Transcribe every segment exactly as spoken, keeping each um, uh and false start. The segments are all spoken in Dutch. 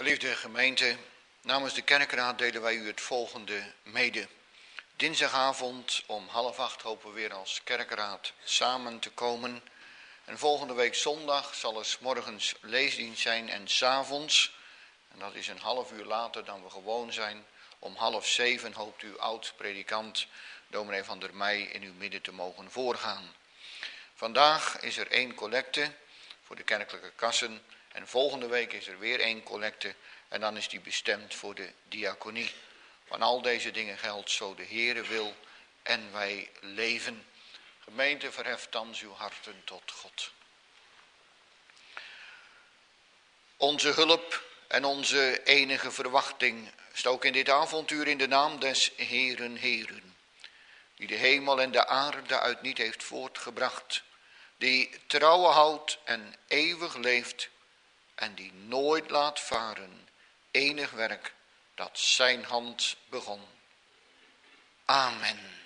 Geliefde gemeente, namens de kerkraad delen wij u het volgende mede. Dinsdagavond om half acht hopen we weer als kerkraad samen te komen. En volgende week zondag zal er 's morgens leesdienst zijn en 's avonds, en dat is een half uur later dan we gewoon zijn, om half zeven hoopt uw oud-predikant dominee van der Meij in uw midden te mogen voorgaan. Vandaag is er één collecte voor de kerkelijke kassen en volgende week is er weer één collecte en dan is die bestemd voor de diaconie. Van al deze dingen geldt zo de Heere wil en wij leven. Gemeente, verheft thans uw harten tot God. Onze hulp en onze enige verwachting stook in dit avontuur in de naam des Heeren Heeren, die de hemel en de aarde uit niet heeft voortgebracht, die trouwe houdt en eeuwig leeft en die nooit laat varen enig werk dat zijn hand begon. Amen.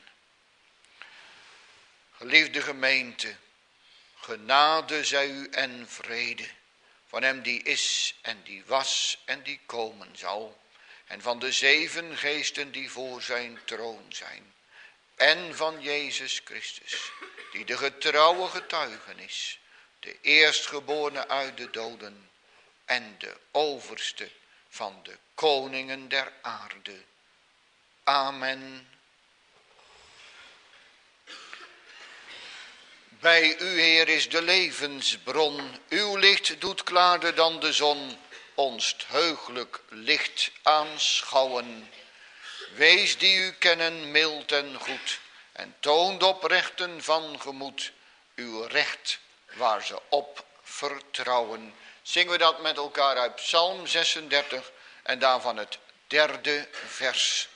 Geliefde gemeente, genade zij u en vrede van hem die is en die was en die komen zal, en van de zeven geesten die voor zijn troon zijn, en van Jezus Christus, die de getrouwe getuige is, de eerstgeborene uit de doden en de overste van de koningen der aarde. Amen. Bij u, Heer, is de levensbron. Uw licht doet klaarder dan de zon ons het heuglijk licht aanschouwen. Wees die u kennen mild en goed en toont oprechten van gemoed uw recht waar ze op vertrouwen. Zingen we dat met elkaar uit Psalm zesendertig en daarvan het derde vers.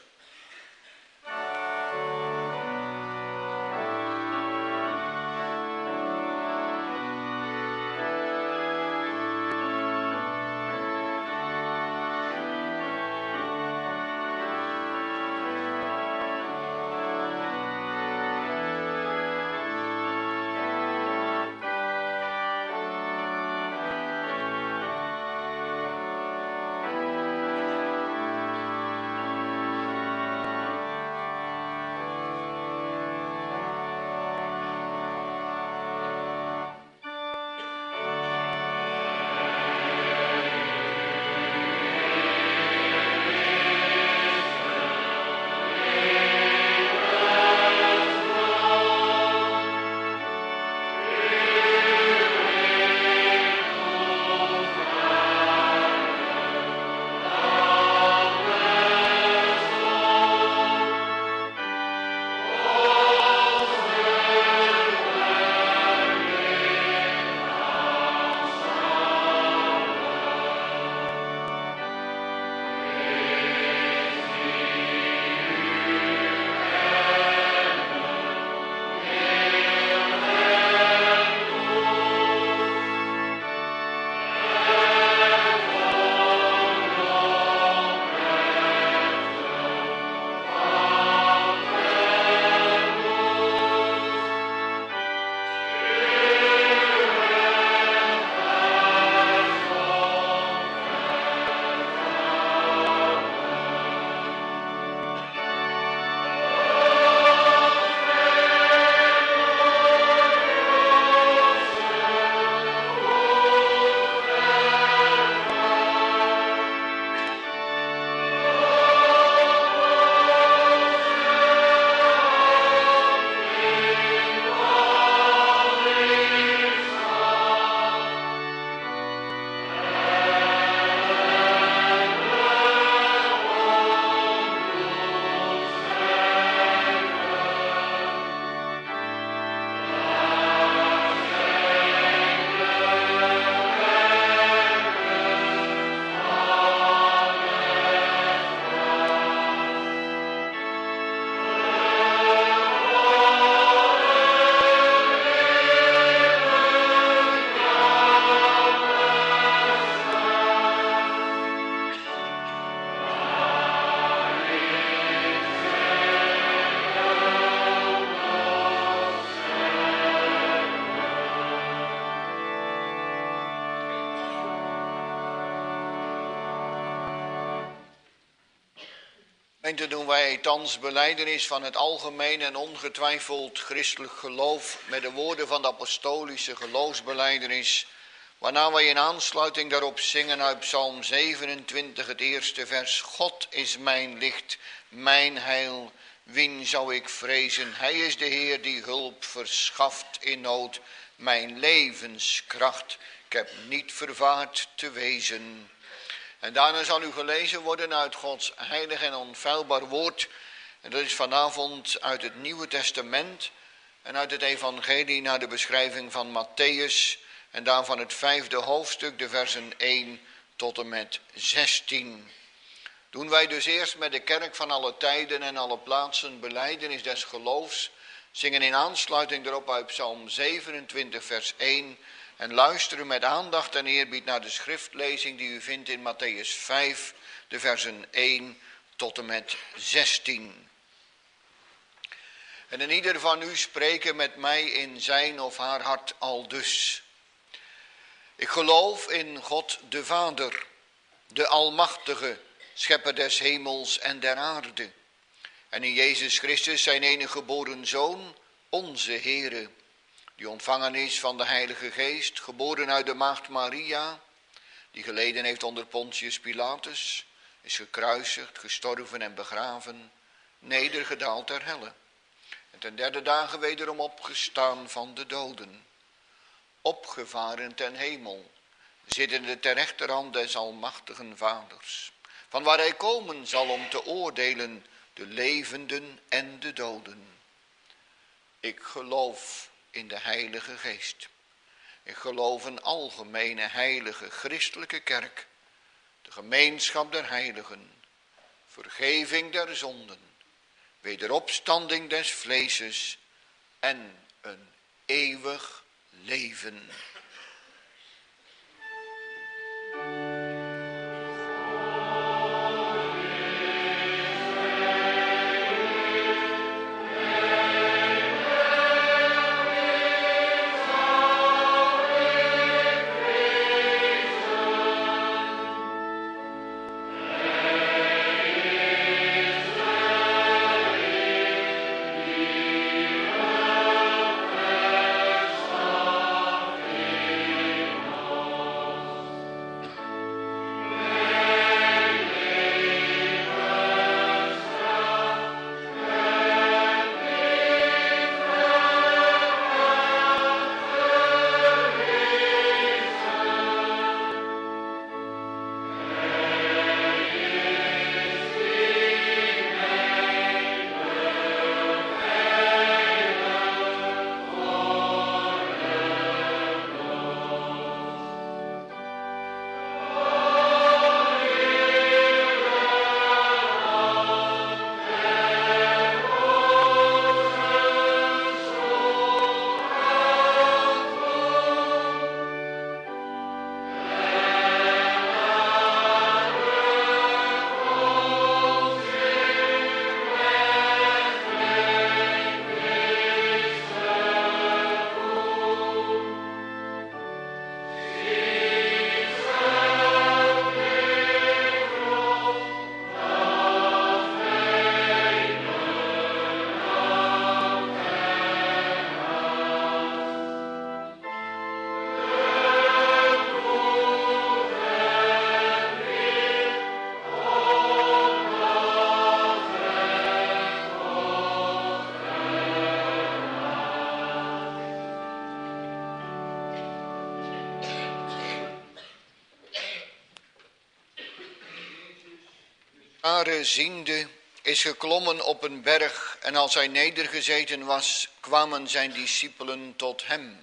Gemeente, doen wij thans belijdenis van het algemeen en ongetwijfeld christelijk geloof met de woorden van de apostolische geloofsbelijdenis, waarna wij in aansluiting daarop zingen uit Psalm zevenentwintig, het eerste vers. God is mijn licht, mijn heil, wien zou ik vrezen? Hij is de Heer die hulp verschaft in nood, mijn levenskracht. Ik heb niet vervaard te wezen. En daarna zal u gelezen worden uit Gods heilig en onfeilbaar woord. En dat is vanavond uit het Nieuwe Testament en uit het Evangelie naar de beschrijving van Matthäus. En daarvan het vijfde hoofdstuk, de versen één tot en met zestien. Doen wij dus eerst met de kerk van alle tijden en alle plaatsen belijdenis des geloofs. Zingen in aansluiting erop uit Psalm zevenentwintig vers één. En luisteren met aandacht en eerbied naar de schriftlezing die u vindt in Matthäus vijf, de versen één tot en met zestien. En in ieder van u spreken met mij in zijn of haar hart aldus. Ik geloof in God de Vader, de Almachtige, Schepper des hemels en der aarde. En in Jezus Christus, zijn enige geboren Zoon, onze Heere, die ontvangen is van de Heilige Geest, geboren uit de maagd Maria, die geleden heeft onder Pontius Pilatus, is gekruisigd, gestorven en begraven, nedergedaald ter helle. En ten derde dagen wederom opgestaan van de doden, opgevaren ten hemel, zittende ter rechterhand des almachtigen Vaders, van waar hij komen zal om te oordelen de levenden en de doden. Ik geloof in de Heilige Geest. Ik geloof een algemene heilige christelijke kerk, de gemeenschap der heiligen, vergeving der zonden, wederopstanding des vleeses en een eeuwig leven. Ziende is geklommen op een berg en als hij nedergezeten was, kwamen zijn discipelen tot hem.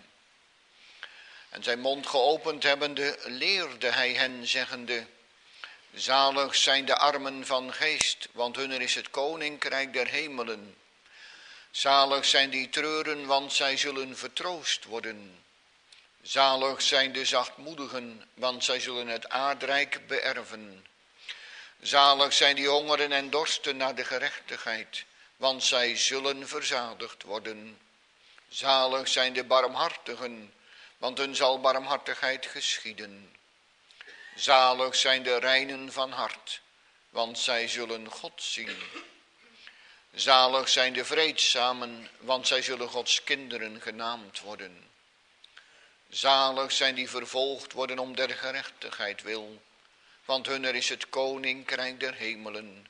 En zijn mond geopend hebbende, leerde hij hen zeggende, zalig zijn de armen van geest, want hunner is het koninkrijk der hemelen. Zalig zijn die treuren, want zij zullen vertroost worden. Zalig zijn de zachtmoedigen, want zij zullen het aardrijk beërven. Zalig zijn die hongeren en dorsten naar de gerechtigheid, want zij zullen verzadigd worden. Zalig zijn de barmhartigen, want hun zal barmhartigheid geschieden. Zalig zijn de reinen van hart, want zij zullen God zien. Zalig zijn de vreedzamen, want zij zullen Gods kinderen genaamd worden. Zalig zijn die vervolgd worden om der gerechtigheid wil, want hunner is het koninkrijk der hemelen.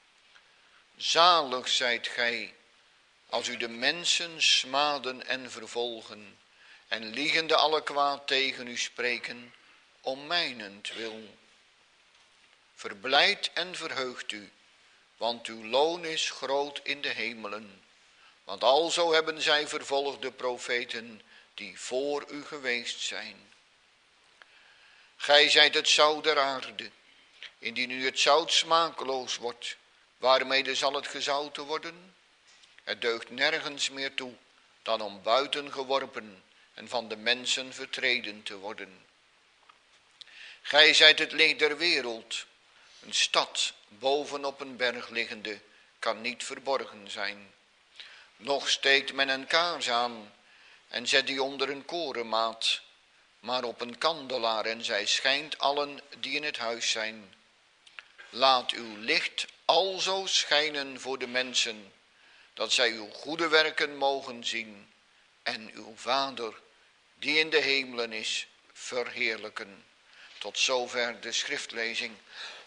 Zalig zijt gij, als u de mensen smaden en vervolgen, en liegende alle kwaad tegen u spreken, om mijnentwil. Verblijd en verheugt u, want uw loon is groot in de hemelen. Want alzo hebben zij vervolgde profeten, die voor u geweest zijn. Gij zijt het zout der aarde. Indien nu het zout smakeloos wordt, waarmede zal het gezouten worden? Het deugt nergens meer toe, dan om buiten geworpen en van de mensen vertreden te worden. Gij zijt het licht der wereld. Een stad bovenop een berg liggende kan niet verborgen zijn. Nog steekt men een kaars aan en zet die onder een korenmaat, maar op een kandelaar, en zij schijnt allen die in het huis zijn. Laat uw licht alzo schijnen voor de mensen, dat zij uw goede werken mogen zien en uw Vader, die in de hemelen is, verheerlijken. Tot zover de schriftlezing.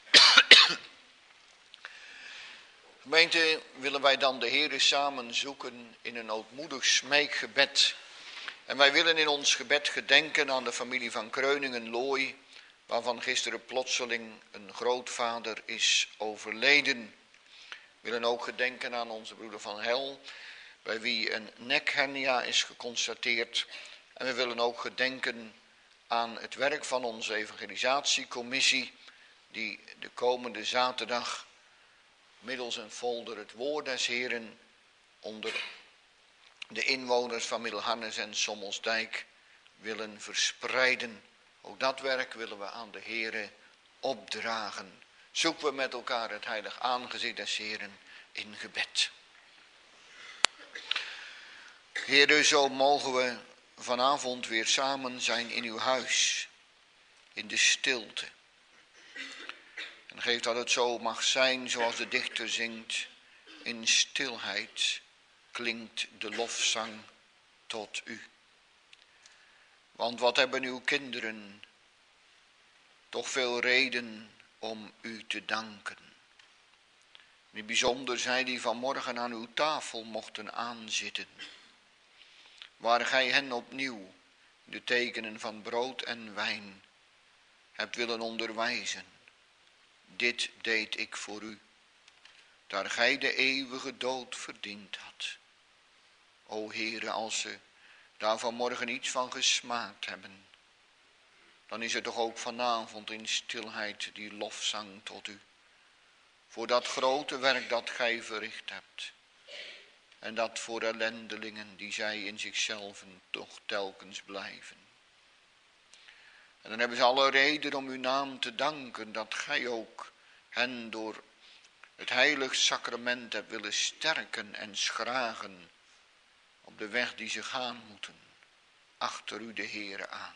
Gemeente, willen wij dan de Heere samen zoeken in een ootmoedig smeekgebed. En wij willen in ons gebed gedenken aan de familie van Kreuningen-Looy, waarvan gisteren plotseling een grootvader is overleden. We willen ook gedenken aan onze broeder Van Hel, bij wie een nekhernia is geconstateerd. En we willen ook gedenken aan het werk van onze evangelisatiecommissie, die de komende zaterdag middels een folder het woord des Heren onder de inwoners van Middelharnis en Sommelsdijk willen verspreiden. Ook dat werk willen we aan de Heren opdragen. Zoeken we met elkaar het heilig aangezicht des Heren in gebed. Heer, zo mogen we vanavond weer samen zijn in uw huis, in de stilte. En geef dat het zo mag zijn zoals de dichter zingt, in stilheid klinkt de lofzang tot u. Want wat hebben uw kinderen toch veel reden om u te danken. In het bijzonder zij die vanmorgen aan uw tafel mochten aanzitten, waar gij hen opnieuw de tekenen van brood en wijn hebt willen onderwijzen. Dit deed ik voor u, daar gij de eeuwige dood verdiend had. O Heere, als ze daar vanmorgen iets van gesmaakt hebben, dan is er toch ook vanavond in stilheid die lofzang tot u. Voor dat grote werk dat gij verricht hebt. En dat voor ellendelingen die zij in zichzelf toch telkens blijven. En dan hebben ze alle reden om uw naam te danken, dat gij ook hen door het heilig sacrament hebt willen sterken en schragen op de weg die ze gaan moeten, achter u de Heere aan.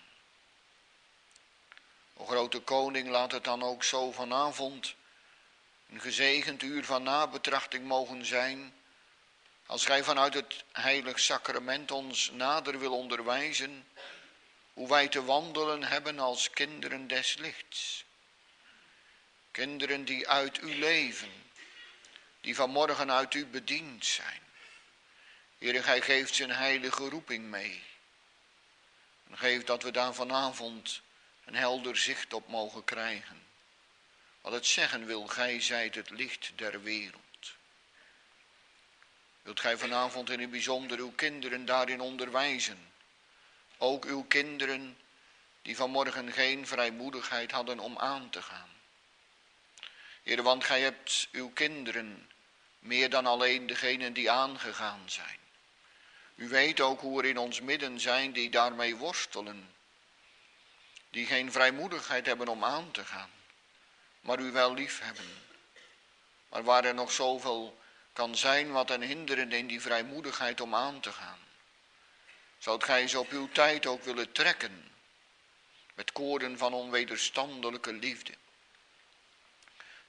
O grote koning, laat het dan ook zo vanavond een gezegend uur van nabetrachting mogen zijn, als gij vanuit het heilig sacrament ons nader wil onderwijzen, hoe wij te wandelen hebben als kinderen des lichts. Kinderen die uit u leven, die vanmorgen uit u bediend zijn. Heere, gij geeft ze een heilige roeping mee. En geef dat we daar vanavond een helder zicht op mogen krijgen. Wat het zeggen wil, gij zijt het licht der wereld. Wilt gij vanavond in het bijzonder uw kinderen daarin onderwijzen? Ook uw kinderen die vanmorgen geen vrijmoedigheid hadden om aan te gaan. Heer, want gij hebt uw kinderen meer dan alleen degenen die aangegaan zijn. U weet ook hoe er in ons midden zijn die daarmee worstelen. Die geen vrijmoedigheid hebben om aan te gaan. Maar u wel lief hebben. Maar waar er nog zoveel kan zijn wat hen hinderen in die vrijmoedigheid om aan te gaan. Zoudt gij ze op uw tijd ook willen trekken. Met koorden van onwederstandelijke liefde.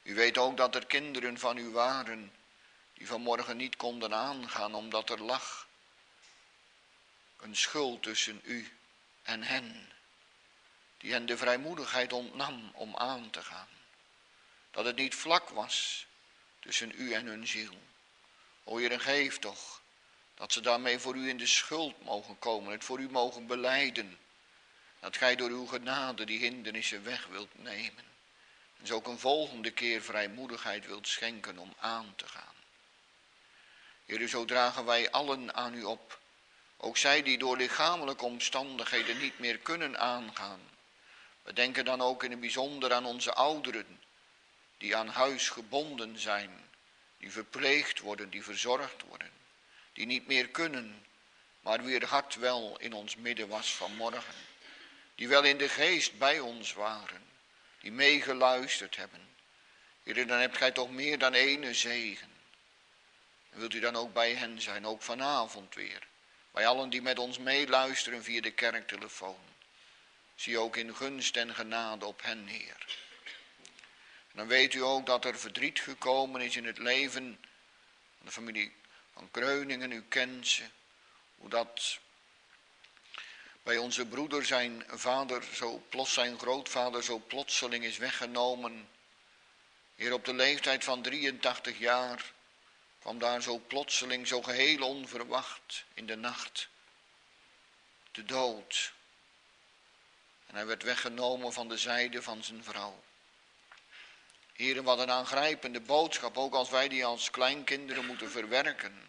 U weet ook dat er kinderen van u waren die vanmorgen niet konden aangaan omdat er lag een schuld tussen u en hen. Die hen de vrijmoedigheid ontnam om aan te gaan. Dat het niet vlak was tussen u en hun ziel. O Heer, geef toch dat ze daarmee voor u in de schuld mogen komen, het voor u mogen belijden. Dat gij door uw genade die hindernissen weg wilt nemen. En zo ook een volgende keer vrijmoedigheid wilt schenken om aan te gaan. Heer, zo dragen wij allen aan u op. Ook zij die door lichamelijke omstandigheden niet meer kunnen aangaan. We denken dan ook in het bijzonder aan onze ouderen, die aan huis gebonden zijn, die verpleegd worden, die verzorgd worden, die niet meer kunnen, maar wie het hart wel in ons midden was vanmorgen, die wel in de geest bij ons waren, die meegeluisterd hebben. Heer, dan hebt gij toch meer dan ene zegen. En wilt u dan ook bij hen zijn, ook vanavond weer, bij allen die met ons meeluisteren via de kerktelefoon. Zie ook in gunst en genade op hen, Heer. En dan weet u ook dat er verdriet gekomen is in het leven van de familie van Kreuningen. U kent ze. Hoe dat bij onze broeder zijn vader, zo plots zijn grootvader, zo plotseling is weggenomen. Heer, op de leeftijd van drieëntachtig jaar kwam daar zo plotseling, zo geheel onverwacht in de nacht de dood. En hij werd weggenomen van de zijde van zijn vrouw. Heer, wat een aangrijpende boodschap, ook als wij die als kleinkinderen moeten verwerken.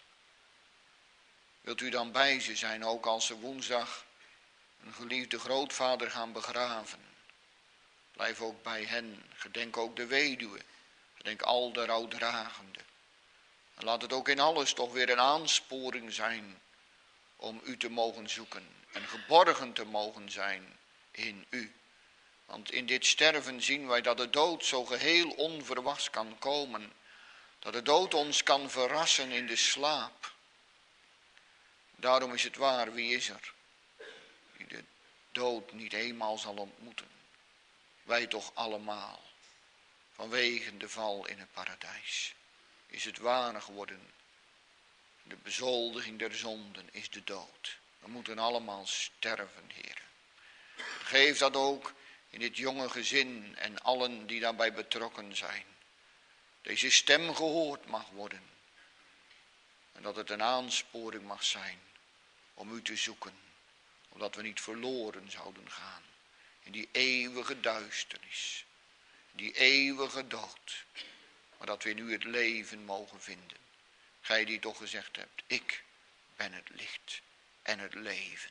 Wilt u dan bij ze zijn, ook als ze woensdag een geliefde grootvader gaan begraven. Blijf ook bij hen, gedenk ook de weduwe, gedenk al de rouwdragenden. En laat het ook in alles toch weer een aansporing zijn om u te mogen zoeken en geborgen te mogen zijn in u. Want in dit sterven zien wij dat de dood zo geheel onverwachts kan komen. Dat de dood ons kan verrassen in de slaap. Daarom is het waar, wie is er die de dood niet eenmaal zal ontmoeten? Wij toch allemaal, vanwege de val in het paradijs. Is het waar geworden. De bezoldiging der zonden is de dood. We moeten allemaal sterven, Heer. Geef dat ook in dit jonge gezin en allen die daarbij betrokken zijn. Deze stem gehoord mag worden. En dat het een aansporing mag zijn om u te zoeken. Omdat we niet verloren zouden gaan. In die eeuwige duisternis. Die eeuwige dood. Maar dat we in u het leven mogen vinden. Gij die toch gezegd hebt, ik ben het licht en het leven.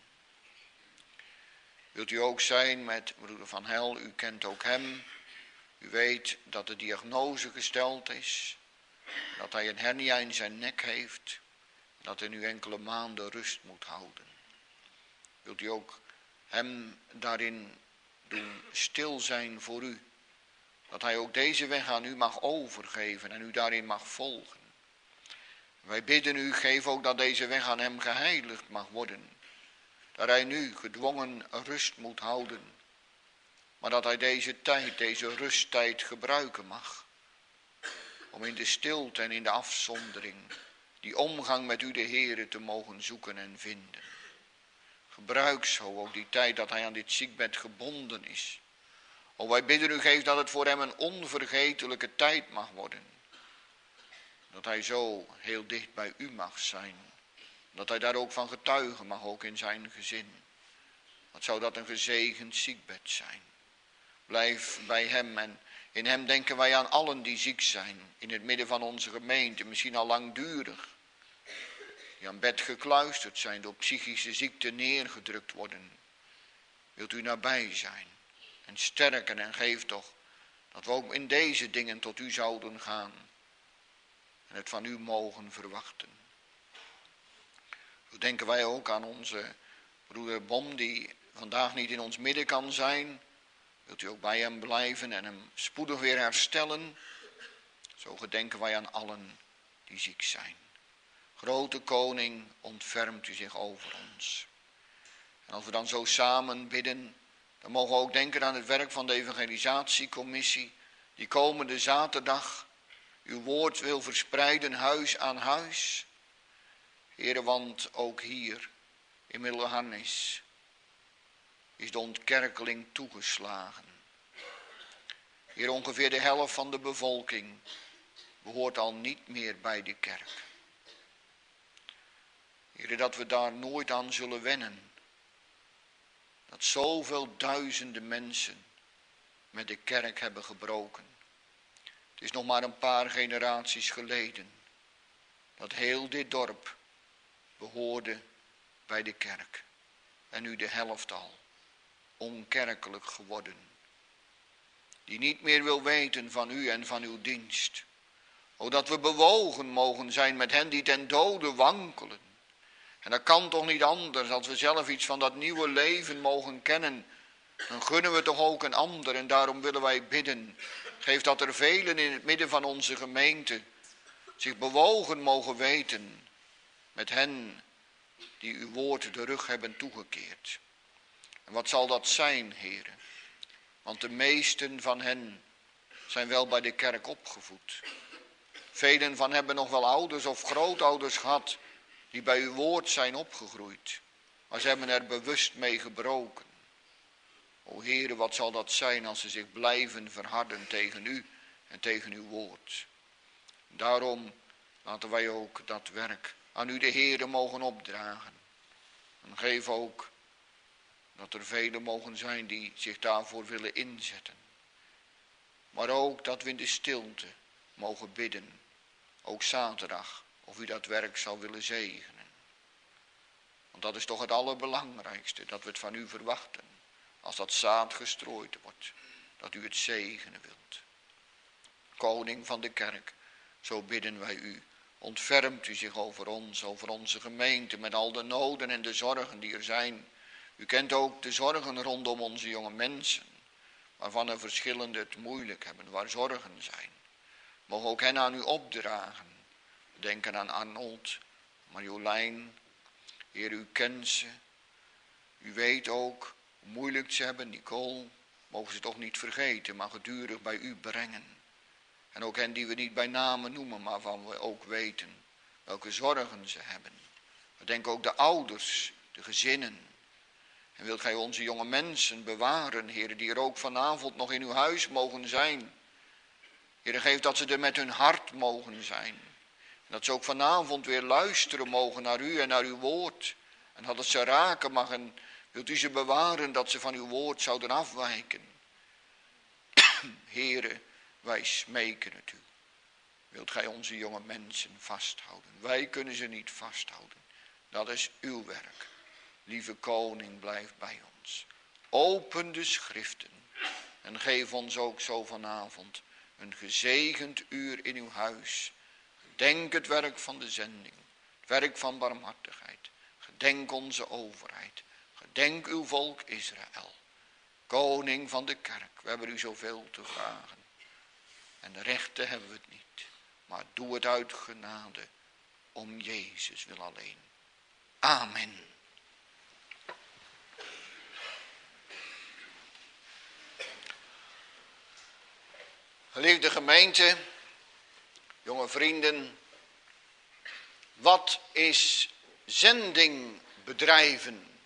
Wilt u ook zijn met broeder Van Hel, u kent ook hem. U weet dat de diagnose gesteld is. Dat hij een hernia in zijn nek heeft. Dat hij nu enkele maanden rust moet houden. Wilt u ook hem daarin doen stil zijn voor u. Dat hij ook deze weg aan u mag overgeven en u daarin mag volgen. Wij bidden u, geef ook dat deze weg aan hem geheiligd mag worden. Dat hij nu gedwongen rust moet houden. Maar dat hij deze tijd, deze rusttijd gebruiken mag. Om in de stilte en in de afzondering die omgang met u de Heere te mogen zoeken en vinden. Gebruik zo ook die tijd dat hij aan dit ziekbed gebonden is. O, wij bidden u, geef dat het voor hem een onvergetelijke tijd mag worden. Dat hij zo heel dicht bij u mag zijn. Dat hij daar ook van getuigen mag, ook in zijn gezin. Wat zou dat een gezegend ziekbed zijn. Blijf bij hem en in hem denken wij aan allen die ziek zijn. In het midden van onze gemeente, misschien al langdurig. Die aan bed gekluisterd zijn, door psychische ziekte neergedrukt worden. Wilt u nabij zijn en sterken en geef toch dat we ook in deze dingen tot u zouden gaan. En het van u mogen verwachten. Zo denken wij ook aan onze broeder Bom die vandaag niet in ons midden kan zijn. Wilt u ook bij hem blijven en hem spoedig weer herstellen. Zo gedenken wij aan allen die ziek zijn. Grote koning, ontfermt u zich over ons. En als we dan zo samen bidden, dan mogen we ook denken aan het werk van de evangelisatiecommissie. die komende zaterdag uw woord wil verspreiden huis aan huis. Heere, want ook hier in Middelharnis is de ontkerkeling toegeslagen. Hier ongeveer de helft van de bevolking behoort al niet meer bij de kerk. Heere, dat we daar nooit aan zullen wennen. Dat zoveel duizenden mensen met de kerk hebben gebroken. Het is nog maar een paar generaties geleden dat heel dit dorp behoorde bij de kerk. En nu de helft al onkerkelijk geworden. Die niet meer wil weten van u en van uw dienst. O, dat we bewogen mogen zijn met hen die ten dode wankelen. En dat kan toch niet anders als we zelf iets van dat nieuwe leven mogen kennen. Dan gunnen we toch ook een ander en daarom willen wij bidden. Geef dat er velen in het midden van onze gemeente zich bewogen mogen weten met hen die uw woord de rug hebben toegekeerd. En wat zal dat zijn, heren? Want de meesten van hen zijn wel bij de kerk opgevoed. Velen van hebben nog wel ouders of grootouders gehad die bij uw woord zijn opgegroeid. Maar ze hebben er bewust mee gebroken. O heren, wat zal dat zijn als ze zich blijven verharden tegen u en tegen uw woord. Daarom laten wij ook dat werk aan u de Heere mogen opdragen. En geef ook dat er velen mogen zijn die zich daarvoor willen inzetten. Maar ook dat we in de stilte mogen bidden. Ook zaterdag, of u dat werk zou willen zegenen. Want dat is toch het allerbelangrijkste, dat we het van u verwachten. Als dat zaad gestrooid wordt, dat u het zegenen wilt. Koning van de kerk, zo bidden wij u. Ontfermt u zich over ons, over onze gemeente, met al de noden en de zorgen die er zijn. U kent ook de zorgen rondom onze jonge mensen, waarvan er verschillende het moeilijk hebben, waar zorgen zijn. Mogen ook hen aan u opdragen. We denken aan Arnold, Marjolein. Heer, u kent ze. U weet ook hoe moeilijk ze hebben. Nicole, mogen ze toch niet vergeten, maar gedurig bij u brengen. En ook hen die we niet bij namen noemen, maar van we ook weten welke zorgen ze hebben. We denken ook de ouders, de gezinnen. En wilt gij onze jonge mensen bewaren, heren, die er ook vanavond nog in uw huis mogen zijn. Heren, geef dat ze er met hun hart mogen zijn. En dat ze ook vanavond weer luisteren mogen naar u en naar uw woord. En dat het ze raken mag en wilt u ze bewaren dat ze van uw woord zouden afwijken. Heren, wij smeken het u. Wilt gij onze jonge mensen vasthouden? Wij kunnen ze niet vasthouden. Dat is uw werk. Lieve koning, blijf bij ons. Open de schriften. En geef ons ook zo vanavond een gezegend uur in uw huis. Gedenk het werk van de zending. Het werk van barmhartigheid. Gedenk onze overheid. Gedenk uw volk Israël. Koning van de kerk. We hebben u zoveel te vragen. En de rechten hebben we het niet. Maar doe het uit genade. Om Jezus wil alleen. Amen. Geliefde gemeente, jonge vrienden, wat is zending bedrijven?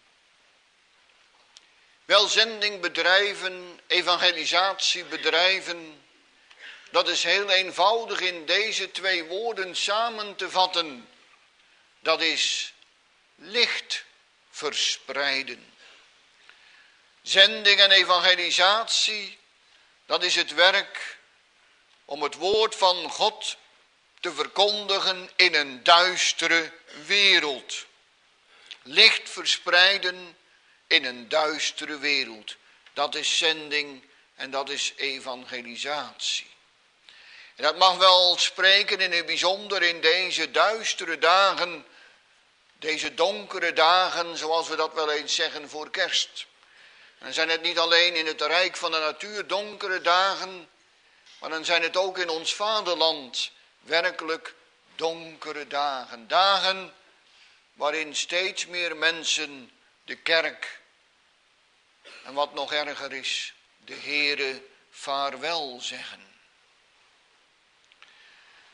Wel, zending bedrijven, evangelisatie bedrijven, dat is heel eenvoudig in deze twee woorden samen te vatten. Dat is licht verspreiden. Zending en evangelisatie, dat is het werk om het woord van God te verkondigen in een duistere wereld. Licht verspreiden in een duistere wereld. Dat is zending en dat is evangelisatie. En dat mag wel spreken in het bijzonder in deze duistere dagen, deze donkere dagen, zoals we dat wel eens zeggen voor kerst. En dan zijn het niet alleen in het rijk van de natuur donkere dagen, maar dan zijn het ook in ons vaderland werkelijk donkere dagen. Dagen waarin steeds meer mensen de kerk, en wat nog erger is, de Heere vaarwel zeggen.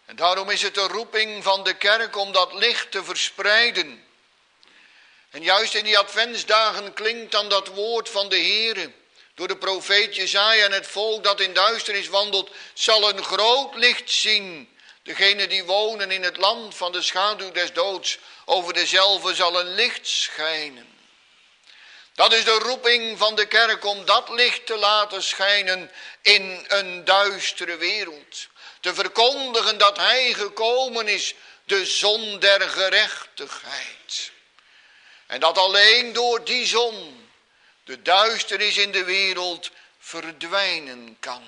En daarom is het de roeping van de kerk om dat licht te verspreiden. En juist in die adventsdagen klinkt dan dat woord van de Heere door de profeet Jesaja: en het volk dat in duisternis wandelt, zal een groot licht zien. Degenen die wonen in het land van de schaduw des doods, over dezelve zal een licht schijnen. Dat is de roeping van de kerk, om dat licht te laten schijnen in een duistere wereld. Te verkondigen dat hij gekomen is, de zon der gerechtigheid. En dat alleen door die zon de duisternis in de wereld verdwijnen kan.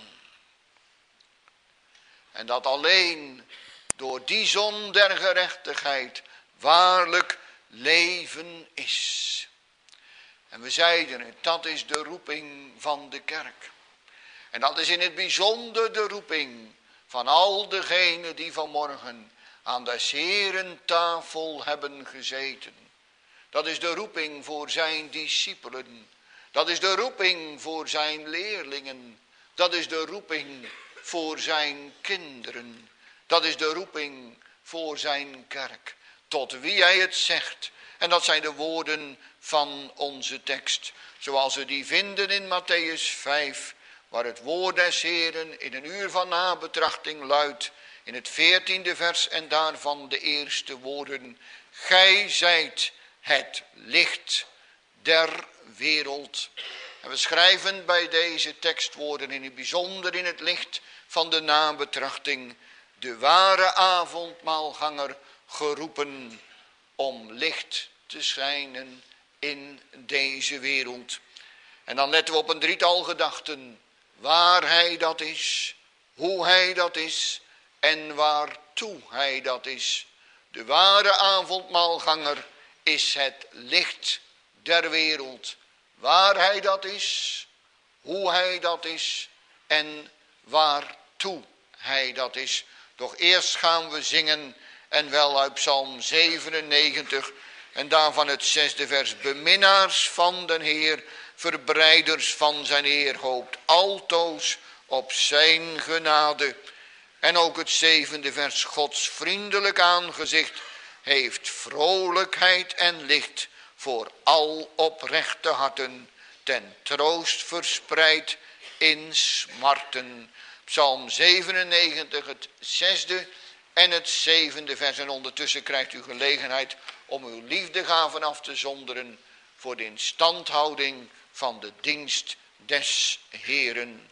En dat alleen door die zon der gerechtigheid waarlijk leven is. En we zeiden het, dat is de roeping van de kerk. En dat is in het bijzonder de roeping van al degenen die vanmorgen aan de Heeren tafel hebben gezeten. Dat is de roeping voor zijn discipelen. Dat is de roeping voor zijn leerlingen. Dat is de roeping voor zijn kinderen. Dat is de roeping voor zijn kerk. Tot wie hij het zegt. En dat zijn de woorden van onze tekst. Zoals we die vinden in Matthäus vijf. Waar het woord des Heeren in een uur van nabetrachting luidt. In het veertiende vers en daarvan de eerste woorden. Gij zijt het licht der wereld. En we schrijven bij deze tekstwoorden in het bijzonder in het licht van de nabetrachting. De ware avondmaalganger geroepen om licht te schijnen in deze wereld. En dan letten we op een drietal gedachten. Waar hij dat is, hoe hij dat is en waartoe hij dat is. De ware avondmaalganger is het licht der wereld. Waar hij dat is, hoe hij dat is en waartoe hij dat is. Doch eerst gaan we zingen, en wel uit Psalm zevenennegentig en daarvan het zesde vers. Beminnaars van den Heer, verbreiders van zijn eer, hoopt altoos op zijn genade. En ook het zevende vers. Gods vriendelijk aangezicht heeft vrolijkheid en licht voor al oprechte harten, ten troost verspreid in smarten. Psalm zevenennegentig, het zesde en het zevende vers. En ondertussen krijgt u gelegenheid om uw liefdegaven af te zonderen voor de instandhouding van de dienst des Heeren.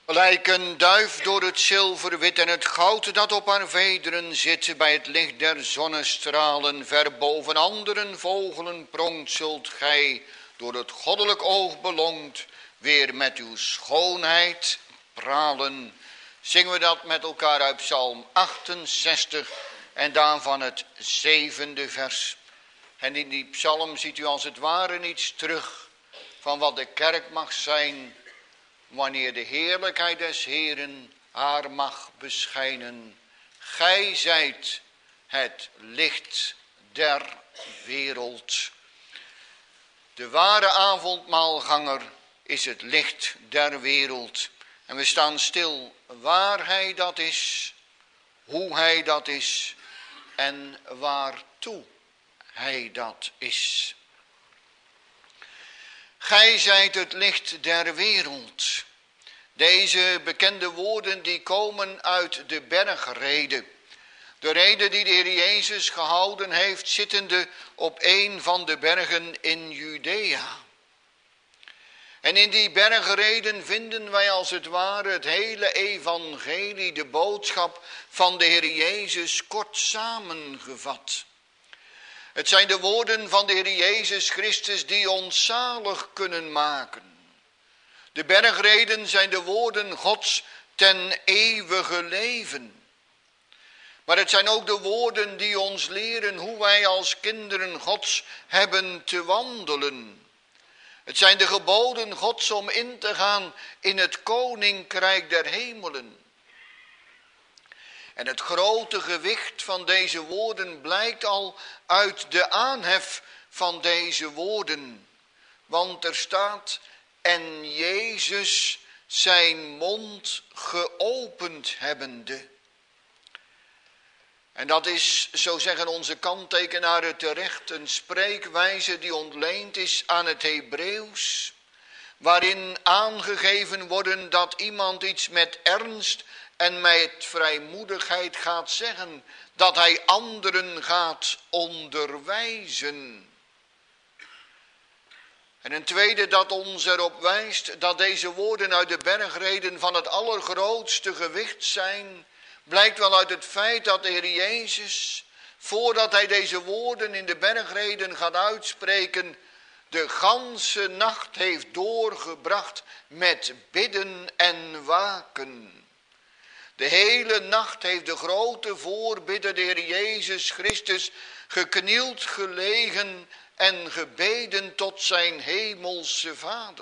Gelijk een duif door het zilverwit en het goud dat op haar vederen zit, bij het licht der zonnestralen, ver boven anderen vogelen pronkt, zult gij, door het goddelijk oog belonkt, weer met uw schoonheid pralen. Zingen we dat met elkaar uit Psalm achtenzestig en daarvan het zevende vers. En in die psalm ziet u als het ware iets terug van wat de kerk mag zijn, wanneer de heerlijkheid des Heeren haar mag beschijnen. Gij zijt het licht der wereld. De ware avondmaalganger is het licht der wereld. En we staan stil waar hij dat is, hoe hij dat is en waartoe hij dat is. Gij zijt het licht der wereld. Deze bekende woorden die komen uit de bergrede. De rede die de Heer Jezus gehouden heeft, zittende op een van de bergen in Judea. En in die bergreden vinden wij als het ware het hele evangelie, de boodschap van de Heer Jezus, kort samengevat. Het zijn de woorden van de Heer Jezus Christus die ons zalig kunnen maken. De bergreden zijn de woorden Gods ten eeuwige leven. Maar het zijn ook de woorden die ons leren hoe wij als kinderen Gods hebben te wandelen. Het zijn de geboden Gods om in te gaan in het koninkrijk der hemelen. En het grote gewicht van deze woorden blijkt al uit de aanhef van deze woorden. Want er staat, en Jezus zijn mond geopend hebbende. En dat is, zo zeggen onze kanttekenaren terecht, een spreekwijze die ontleend is aan het Hebreeuws, waarin aangegeven worden dat iemand iets met ernst en met vrijmoedigheid gaat zeggen, dat hij anderen gaat onderwijzen. En een tweede dat ons erop wijst dat deze woorden uit de bergreden van het allergrootste gewicht zijn, blijkt wel uit het feit dat de Heer Jezus, voordat hij deze woorden in de bergreden gaat uitspreken, de ganse nacht heeft doorgebracht met bidden en waken. De hele nacht heeft de grote voorbidder, de Heer Jezus Christus, geknield gelegen en gebeden tot zijn hemelse Vader.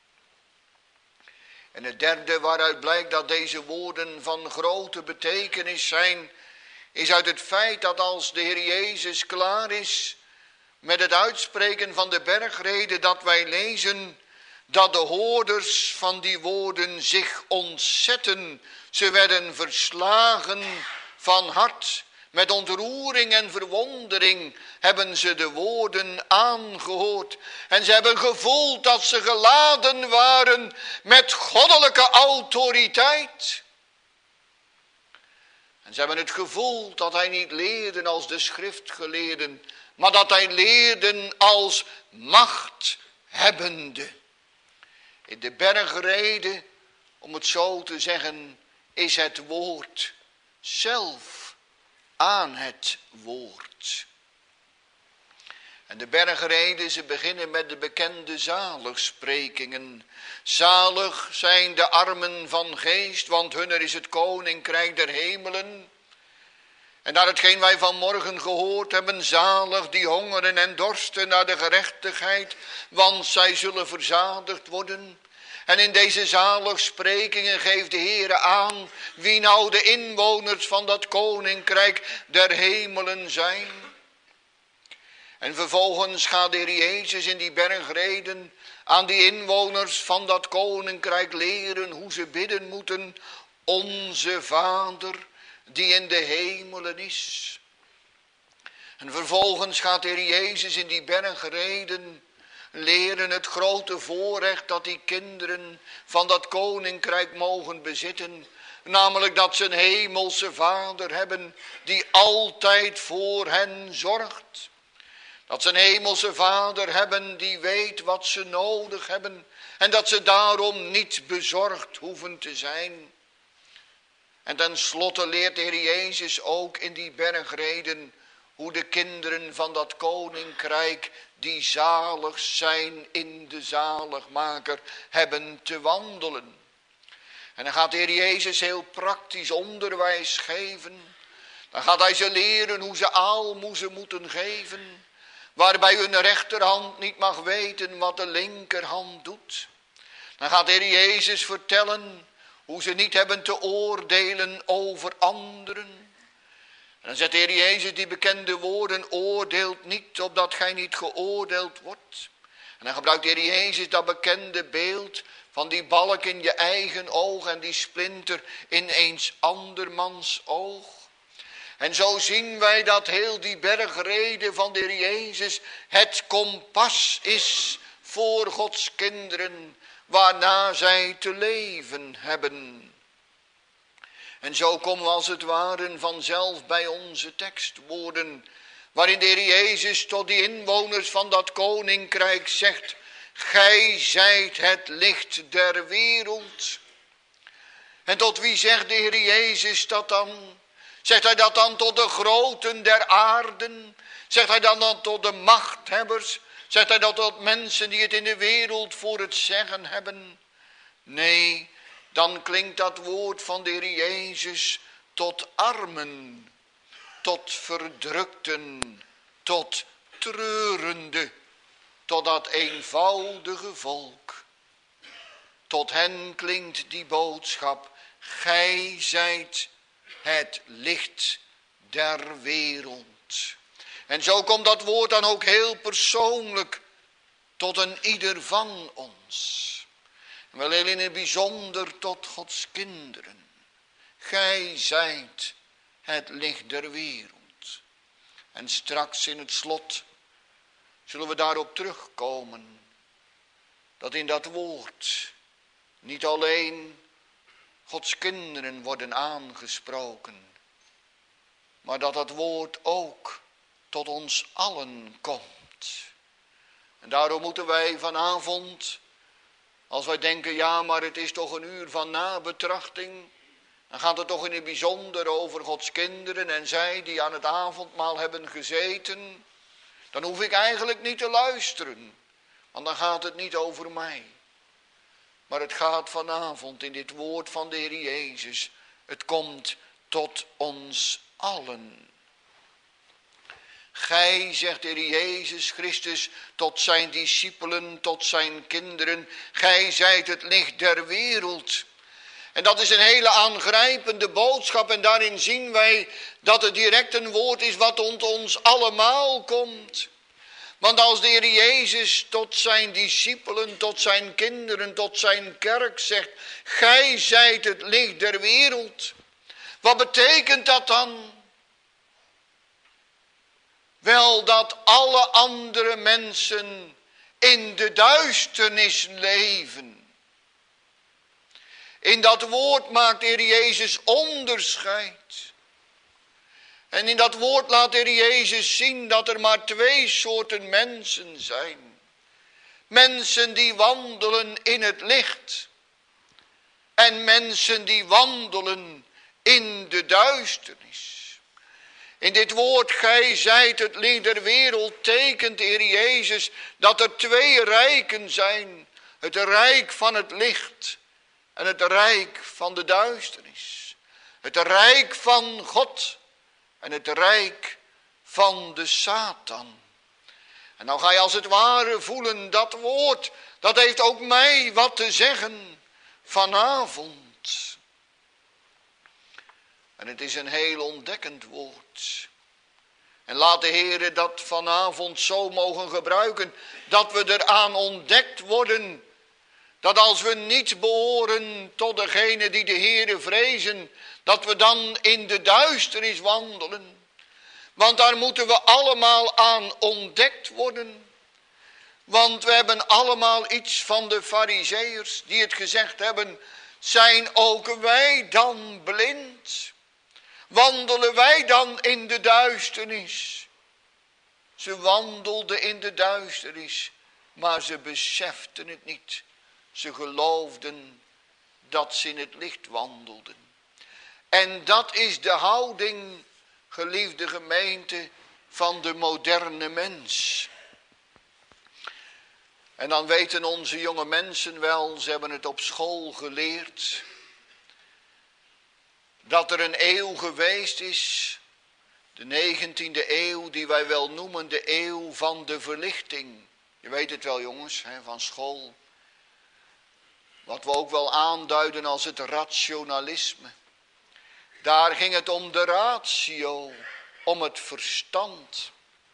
En het derde waaruit blijkt dat deze woorden van grote betekenis zijn, is uit het feit dat als de Heer Jezus klaar is met het uitspreken van de bergrede, dat wij lezen dat de hoorders van die woorden zich ontzetten. Ze werden verslagen van hart. Met ontroering en verwondering hebben ze de woorden aangehoord. En ze hebben gevoeld dat ze geladen waren met goddelijke autoriteit. En ze hebben het gevoel dat hij niet leerde als de schriftgeleerden, maar dat hij leerde als machthebbende. In de bergrede, om het zo te zeggen, is het woord zelf aan het woord. En de bergreden, ze beginnen met de bekende zaligsprekingen. Zalig zijn de armen van geest, want hunner is het koninkrijk der hemelen. En naar hetgeen wij vanmorgen gehoord hebben, zalig die hongeren en dorsten naar de gerechtigheid, want zij zullen verzadigd worden. En in deze zaligsprekingen geeft de Heere aan wie nou de inwoners van dat koninkrijk der hemelen zijn. En vervolgens gaat de Heer Jezus in die bergreden aan die inwoners van dat koninkrijk leren hoe ze bidden moeten. Onze Vader die in de hemelen is. En vervolgens gaat de Heer Jezus in die bergreden leren het grote voorrecht dat die kinderen van dat koninkrijk mogen bezitten. Namelijk dat ze een hemelse Vader hebben die altijd voor hen zorgt. Dat ze een hemelse Vader hebben die weet wat ze nodig hebben. En dat ze daarom niet bezorgd hoeven te zijn. En tenslotte leert de Heer Jezus ook in die bergreden hoe de kinderen van dat koninkrijk die zalig zijn in de zaligmaker hebben te wandelen. En dan gaat de Heer Jezus heel praktisch onderwijs geven. Dan gaat hij ze leren hoe ze aalmoezen moeten geven. Waarbij hun rechterhand niet mag weten wat de linkerhand doet. Dan gaat de Heer Jezus vertellen hoe ze niet hebben te oordelen over anderen. En dan zegt de Heer Jezus die bekende woorden: oordeelt niet opdat gij niet geoordeeld wordt. En dan gebruikt de Heer Jezus dat bekende beeld van die balk in je eigen oog en die splinter in eens andermans oog. En zo zien wij dat heel die bergrede van de Heer Jezus het kompas is voor Gods kinderen, waarna zij te leven hebben. En zo komen we als het ware vanzelf bij onze tekstwoorden, waarin de Heer Jezus tot die inwoners van dat koninkrijk zegt: gij zijt het licht der wereld. En tot wie zegt de Heer Jezus dat dan? Zegt hij dat dan tot de groten der aarden? Zegt hij dan, dan tot de machthebbers? Zegt hij dat tot mensen die het in de wereld voor het zeggen hebben? Nee, dan klinkt dat woord van de Heer Jezus tot armen, tot verdrukten, tot treurende, tot dat eenvoudige volk. Tot hen klinkt die boodschap: gij zijt het licht der wereld. En zo komt dat woord dan ook heel persoonlijk tot een ieder van ons. Wel heel in het bijzonder tot Gods kinderen. Gij zijt het licht der wereld. En straks in het slot zullen we daarop terugkomen. Dat in dat woord niet alleen Gods kinderen worden aangesproken, maar dat dat woord ook tot ons allen komt. En daarom moeten wij vanavond, als wij denken, ja, maar het is toch een uur van nabetrachting, dan gaat het toch in het bijzonder over Gods kinderen en zij die aan het avondmaal hebben gezeten. Dan hoef ik eigenlijk niet te luisteren, want dan gaat het niet over mij. Maar het gaat vanavond in dit woord van de Heer Jezus, het komt tot ons allen. Gij, zegt de Heer Jezus Christus tot zijn discipelen, tot zijn kinderen, gij zijt het licht der wereld. En dat is een hele aangrijpende boodschap en daarin zien wij dat het direct een woord is wat tot ons allemaal komt. Want als de Heer Jezus tot zijn discipelen, tot zijn kinderen, tot zijn kerk zegt: gij zijt het licht der wereld. Wat betekent dat dan? Wel, dat alle andere mensen in de duisternis leven. In dat woord maakt de Heer Jezus onderscheid. En in dat woord laat de Heer Jezus zien dat er maar twee soorten mensen zijn. Mensen die wandelen in het licht. En mensen die wandelen in de duisternis. In dit woord, gij zijt het licht der wereld, tekent de Heer Jezus dat er twee rijken zijn. Het rijk van het licht en het rijk van de duisternis. Het rijk van God en het rijk van de Satan. En nou ga je als het ware voelen, dat woord, dat heeft ook mij wat te zeggen vanavond. En het is een heel ontdekkend woord. En laat de Heer dat vanavond zo mogen gebruiken, dat we eraan ontdekt worden, dat als we niet behoren tot degene die de Heere vrezen, dat we dan in de duisternis wandelen. Want daar moeten we allemaal aan ontdekt worden. Want we hebben allemaal iets van de Farizeeërs die het gezegd hebben: zijn ook wij dan blind? Wandelen wij dan in de duisternis? Ze wandelden in de duisternis, maar ze beseften het niet. Ze geloofden dat ze in het licht wandelden. En dat is de houding, geliefde gemeente, van de moderne mens. En dan weten onze jonge mensen wel, ze hebben het op school geleerd, dat er een eeuw geweest is, de negentiende eeuw, die wij wel noemen de eeuw van de verlichting. Je weet het wel, jongens, hè, van school. Wat we ook wel aanduiden als het rationalisme. Daar ging het om de ratio, om het verstand.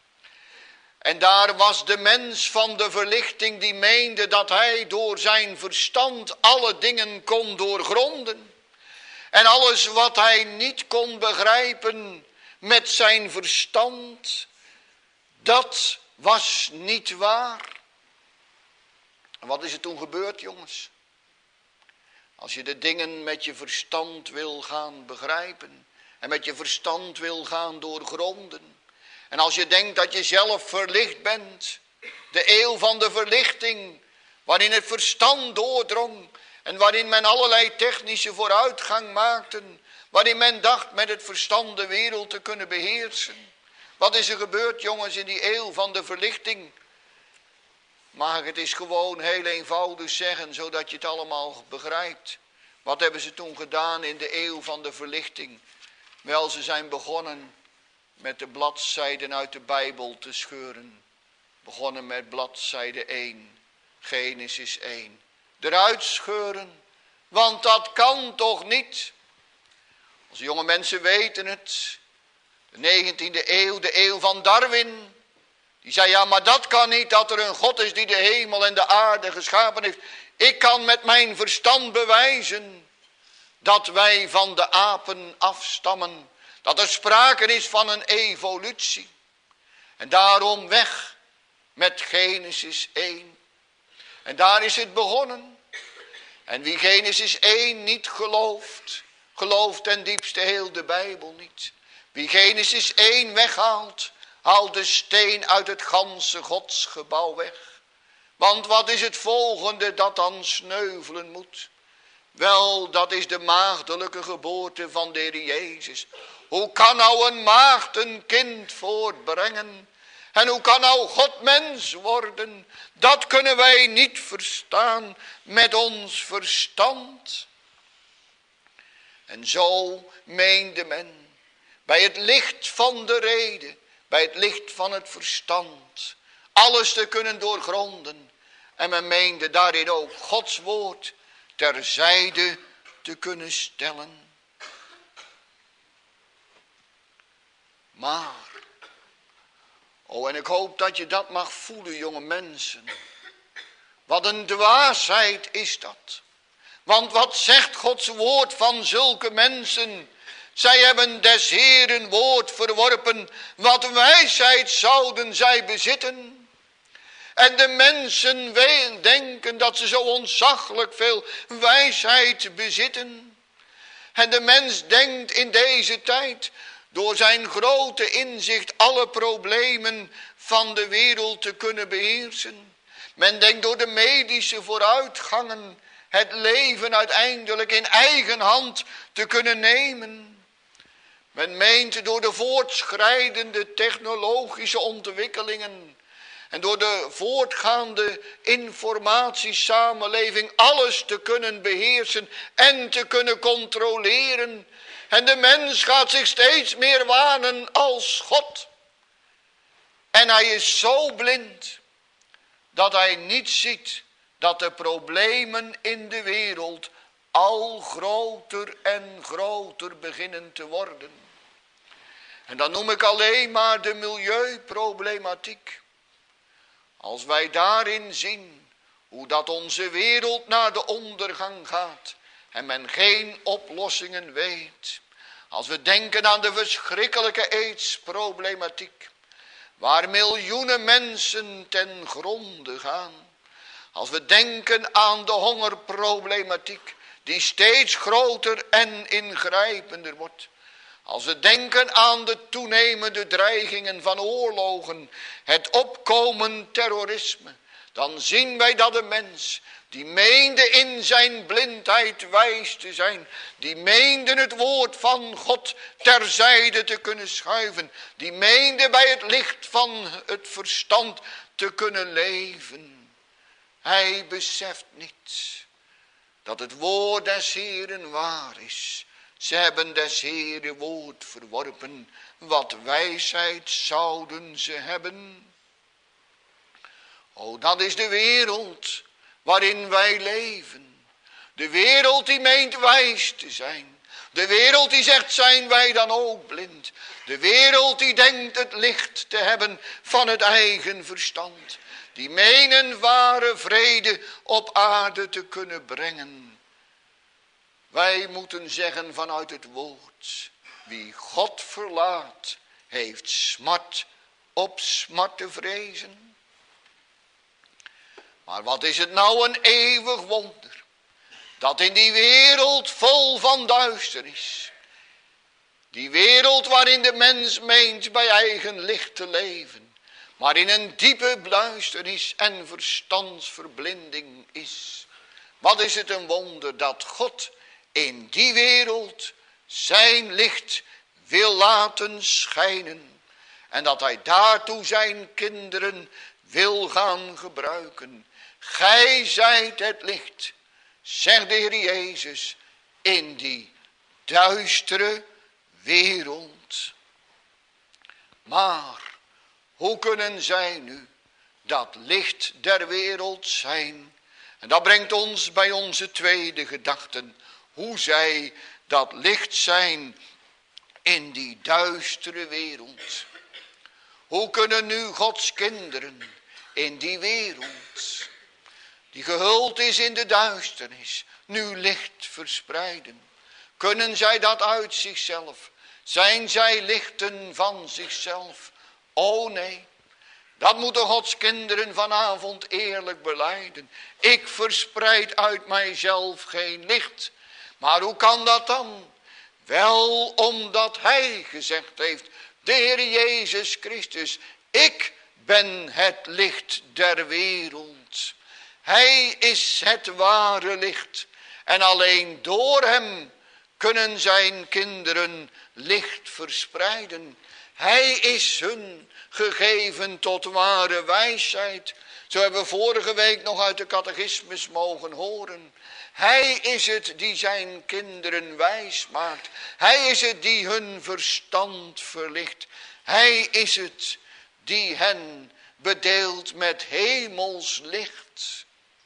En daar was de mens van de verlichting die meende dat hij door zijn verstand alle dingen kon doorgronden. En alles wat hij niet kon begrijpen met zijn verstand, dat was niet waar. En wat is er toen gebeurd, jongens? Als je de dingen met je verstand wil gaan begrijpen en met je verstand wil gaan doorgronden. En als je denkt dat je zelf verlicht bent, de eeuw van de verlichting, waarin het verstand doordrong en waarin men allerlei technische vooruitgang maakte, waarin men dacht met het verstand de wereld te kunnen beheersen. Wat is er gebeurd, jongens, in die eeuw van de verlichting? Mag ik het is gewoon heel eenvoudig zeggen, zodat je het allemaal begrijpt. Wat hebben ze toen gedaan in de eeuw van de verlichting? Wel, ze zijn begonnen met de bladzijden uit de Bijbel te scheuren. Begonnen met bladzijde één, Genesis één. Eruit scheuren, want dat kan toch niet? Onze jonge mensen weten het. De negentiende eeuw, de eeuw van Darwin. Die zei, ja, maar dat kan niet, dat er een God is die de hemel en de aarde geschapen heeft. Ik kan met mijn verstand bewijzen dat wij van de apen afstammen. Dat er sprake is van een evolutie. En daarom weg met Genesis één. En daar is het begonnen. En wie Genesis één niet gelooft, gelooft ten diepste heel de Bijbel niet. Wie Genesis één weghaalt, haalt de steen uit het ganse godsgebouw weg. Want wat is het volgende dat dan sneuvelen moet? Wel, dat is de maagdelijke geboorte van de Heer Jezus. Hoe kan nou een maagd een kind voortbrengen? En hoe kan nou God mens worden? Dat kunnen wij niet verstaan met ons verstand. En zo meende men, bij het licht van de rede, bij het licht van het verstand, alles te kunnen doorgronden. En men meende daarin ook Gods woord terzijde te kunnen stellen. Maar, oh, en ik hoop dat je dat mag voelen, jonge mensen. Wat een dwaasheid is dat. Want wat zegt Gods woord van zulke mensen? Zij hebben des Heeren woord verworpen. Wat wijsheid zouden zij bezitten? En de mensen denken dat ze zo ontzaglijk veel wijsheid bezitten. En de mens denkt in deze tijd door zijn grote inzicht alle problemen van de wereld te kunnen beheersen. Men denkt door de medische vooruitgangen het leven uiteindelijk in eigen hand te kunnen nemen. Men meent door de voortschrijdende technologische ontwikkelingen en door de voortgaande informatiesamenleving alles te kunnen beheersen en te kunnen controleren. En de mens gaat zich steeds meer wanen als God. En hij is zo blind dat hij niet ziet dat de problemen in de wereld al groter en groter beginnen te worden. En dan noem ik alleen maar de milieuproblematiek. Als wij daarin zien hoe dat onze wereld naar de ondergang gaat en men geen oplossingen weet. Als we denken aan de verschrikkelijke aidsproblematiek, waar miljoenen mensen ten gronde gaan. Als we denken aan de hongerproblematiek, die steeds groter en ingrijpender wordt. Als we denken aan de toenemende dreigingen van oorlogen, het opkomend terrorisme, dan zien wij dat de mens Die meende in zijn blindheid wijs te zijn. Die meende het woord van God terzijde te kunnen schuiven. Die meende bij het licht van het verstand te kunnen leven. Hij beseft niet dat het woord des Heeren waar is. Ze hebben des Heeren woord verworpen. Wat wijsheid zouden ze hebben? O, dat is de wereld waarin wij leven. De wereld die meent wijs te zijn. De wereld die zegt, zijn wij dan ook blind? De wereld die denkt het licht te hebben van het eigen verstand. Die menen ware vrede op aarde te kunnen brengen. Wij moeten zeggen vanuit het woord: wie God verlaat, heeft smart op smart te vrezen. Maar wat is het nou een eeuwig wonder, dat in die wereld vol van duisternis, die wereld waarin de mens meent bij eigen licht te leven, maar in een diepe duisternis en verstandsverblinding is. Wat is het een wonder dat God in die wereld zijn licht wil laten schijnen. En dat hij daartoe zijn kinderen wil gaan gebruiken. Gij zijt het licht, zegt de Heer Jezus, in die duistere wereld. Maar hoe kunnen zij nu dat licht der wereld zijn? En dat brengt ons bij onze tweede gedachten. Hoe zij dat licht zijn in die duistere wereld. Hoe kunnen nu Gods kinderen in die wereld, die gehuld is in de duisternis, nu licht verspreiden? Kunnen zij dat uit zichzelf? Zijn zij lichten van zichzelf? O nee, dat moeten Gods kinderen vanavond eerlijk belijden. Ik verspreid uit mijzelf geen licht. Maar hoe kan dat dan? Wel omdat hij gezegd heeft, de Heer Jezus Christus, ik ben het licht der wereld. Hij is het ware licht. En alleen door hem kunnen zijn kinderen licht verspreiden. Hij is hun gegeven tot ware wijsheid. Zo hebben we vorige week nog uit de catechismus mogen horen. Hij is het die zijn kinderen wijs maakt. Hij is het die hun verstand verlicht. Hij is het die hen bedeelt met hemels licht.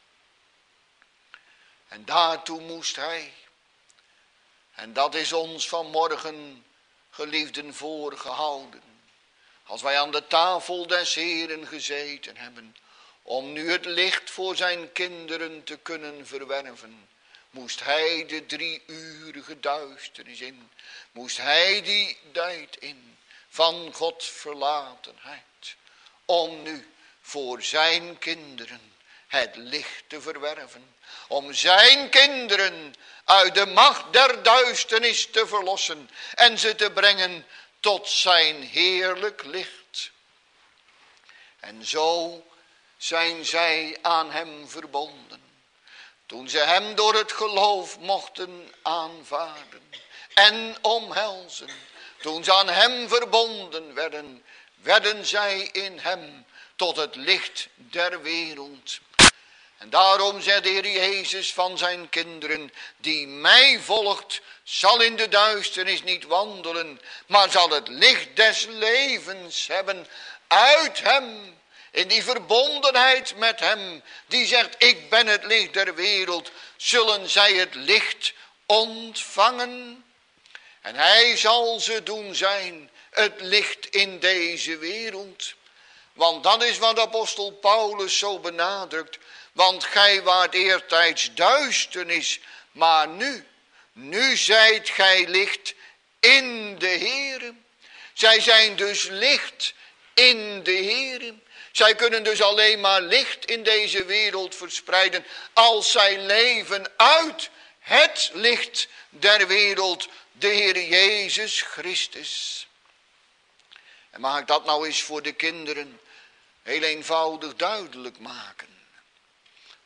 En daartoe moest hij. En dat is ons vanmorgen, geliefden, voorgehouden. Als wij aan de tafel des Heeren gezeten hebben, om nu het licht voor zijn kinderen te kunnen verwerven, moest hij de drieurige duisternis in. Moest hij die tijd in van God verlatenheid. Om nu voor zijn kinderen het licht te verwerven. Om zijn kinderen uit de macht der duisternis te verlossen. En ze te brengen tot zijn heerlijk licht. En zo zijn zij aan hem verbonden. Toen ze hem door het geloof mochten aanvaarden en omhelzen. Toen ze aan hem verbonden werden, werden zij in hem tot het licht der wereld. En daarom zegt de Heer Jezus van zijn kinderen, die mij volgt, zal in de duisternis niet wandelen, maar zal het licht des levens hebben uit hem. In die verbondenheid met hem, die zegt, ik ben het licht der wereld, zullen zij het licht ontvangen. En hij zal ze doen zijn, het licht in deze wereld. Want dat is wat apostel Paulus zo benadrukt. Want gij waart eertijds duisternis, maar nu, nu zijt gij licht in de Heere. Zij zijn dus licht in de Heere. Zij kunnen dus alleen maar licht in deze wereld verspreiden als zij leven uit het licht der wereld, de Heer Jezus Christus. En mag ik dat nou eens voor de kinderen heel eenvoudig duidelijk maken.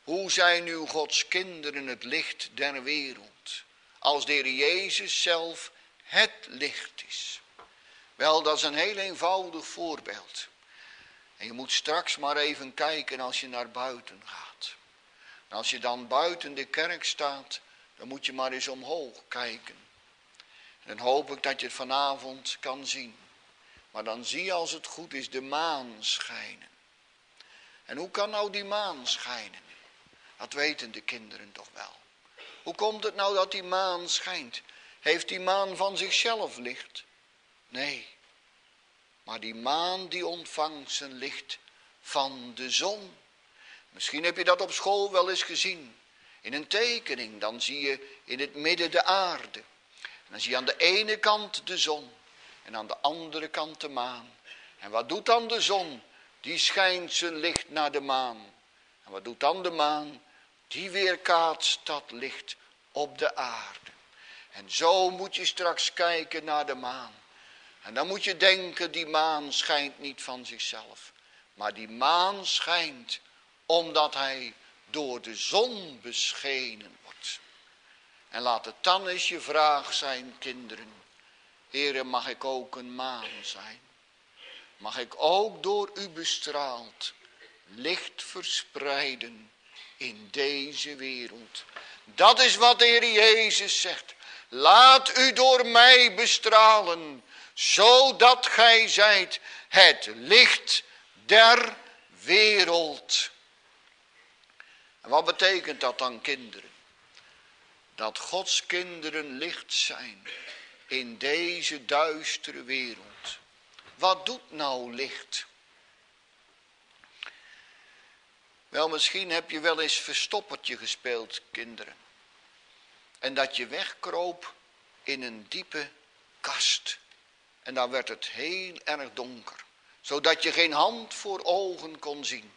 Hoe zijn nu Gods kinderen het licht der wereld, als de Heer Jezus zelf het licht is? Wel, dat is een heel eenvoudig voorbeeld. En je moet straks maar even kijken als je naar buiten gaat. En als je dan buiten de kerk staat, dan moet je maar eens omhoog kijken. En dan hoop ik dat je het vanavond kan zien. Maar dan zie je, als het goed is, de maan schijnen. En hoe kan nou die maan schijnen? Dat weten de kinderen toch wel. Hoe komt het nou dat die maan schijnt? Heeft die maan van zichzelf licht? Nee. Maar die maan die ontvangt zijn licht van de zon. Misschien heb je dat op school wel eens gezien. In een tekening, dan zie je in het midden de aarde. En dan zie je aan de ene kant de zon en aan de andere kant de maan. En wat doet dan de zon? Die schijnt zijn licht naar de maan. En wat doet dan de maan? Die weerkaatst dat licht op de aarde. En zo moet je straks kijken naar de maan. En dan moet je denken, die maan schijnt niet van zichzelf. Maar die maan schijnt omdat hij door de zon beschenen wordt. En laat het dan eens je vraag zijn, kinderen. Heere, mag ik ook een maan zijn? Mag ik ook door u bestraald licht verspreiden in deze wereld? Dat is wat de Heer Jezus zegt. Laat u door mij bestralen, zodat gij zijt het licht der wereld. En wat betekent dat dan, kinderen? Dat Gods kinderen licht zijn in deze duistere wereld. Wat doet nou licht? Wel, misschien heb je wel eens verstoppertje gespeeld, kinderen. En dat je wegkroop in een diepe kast. En dan werd het heel erg donker. Zodat je geen hand voor ogen kon zien.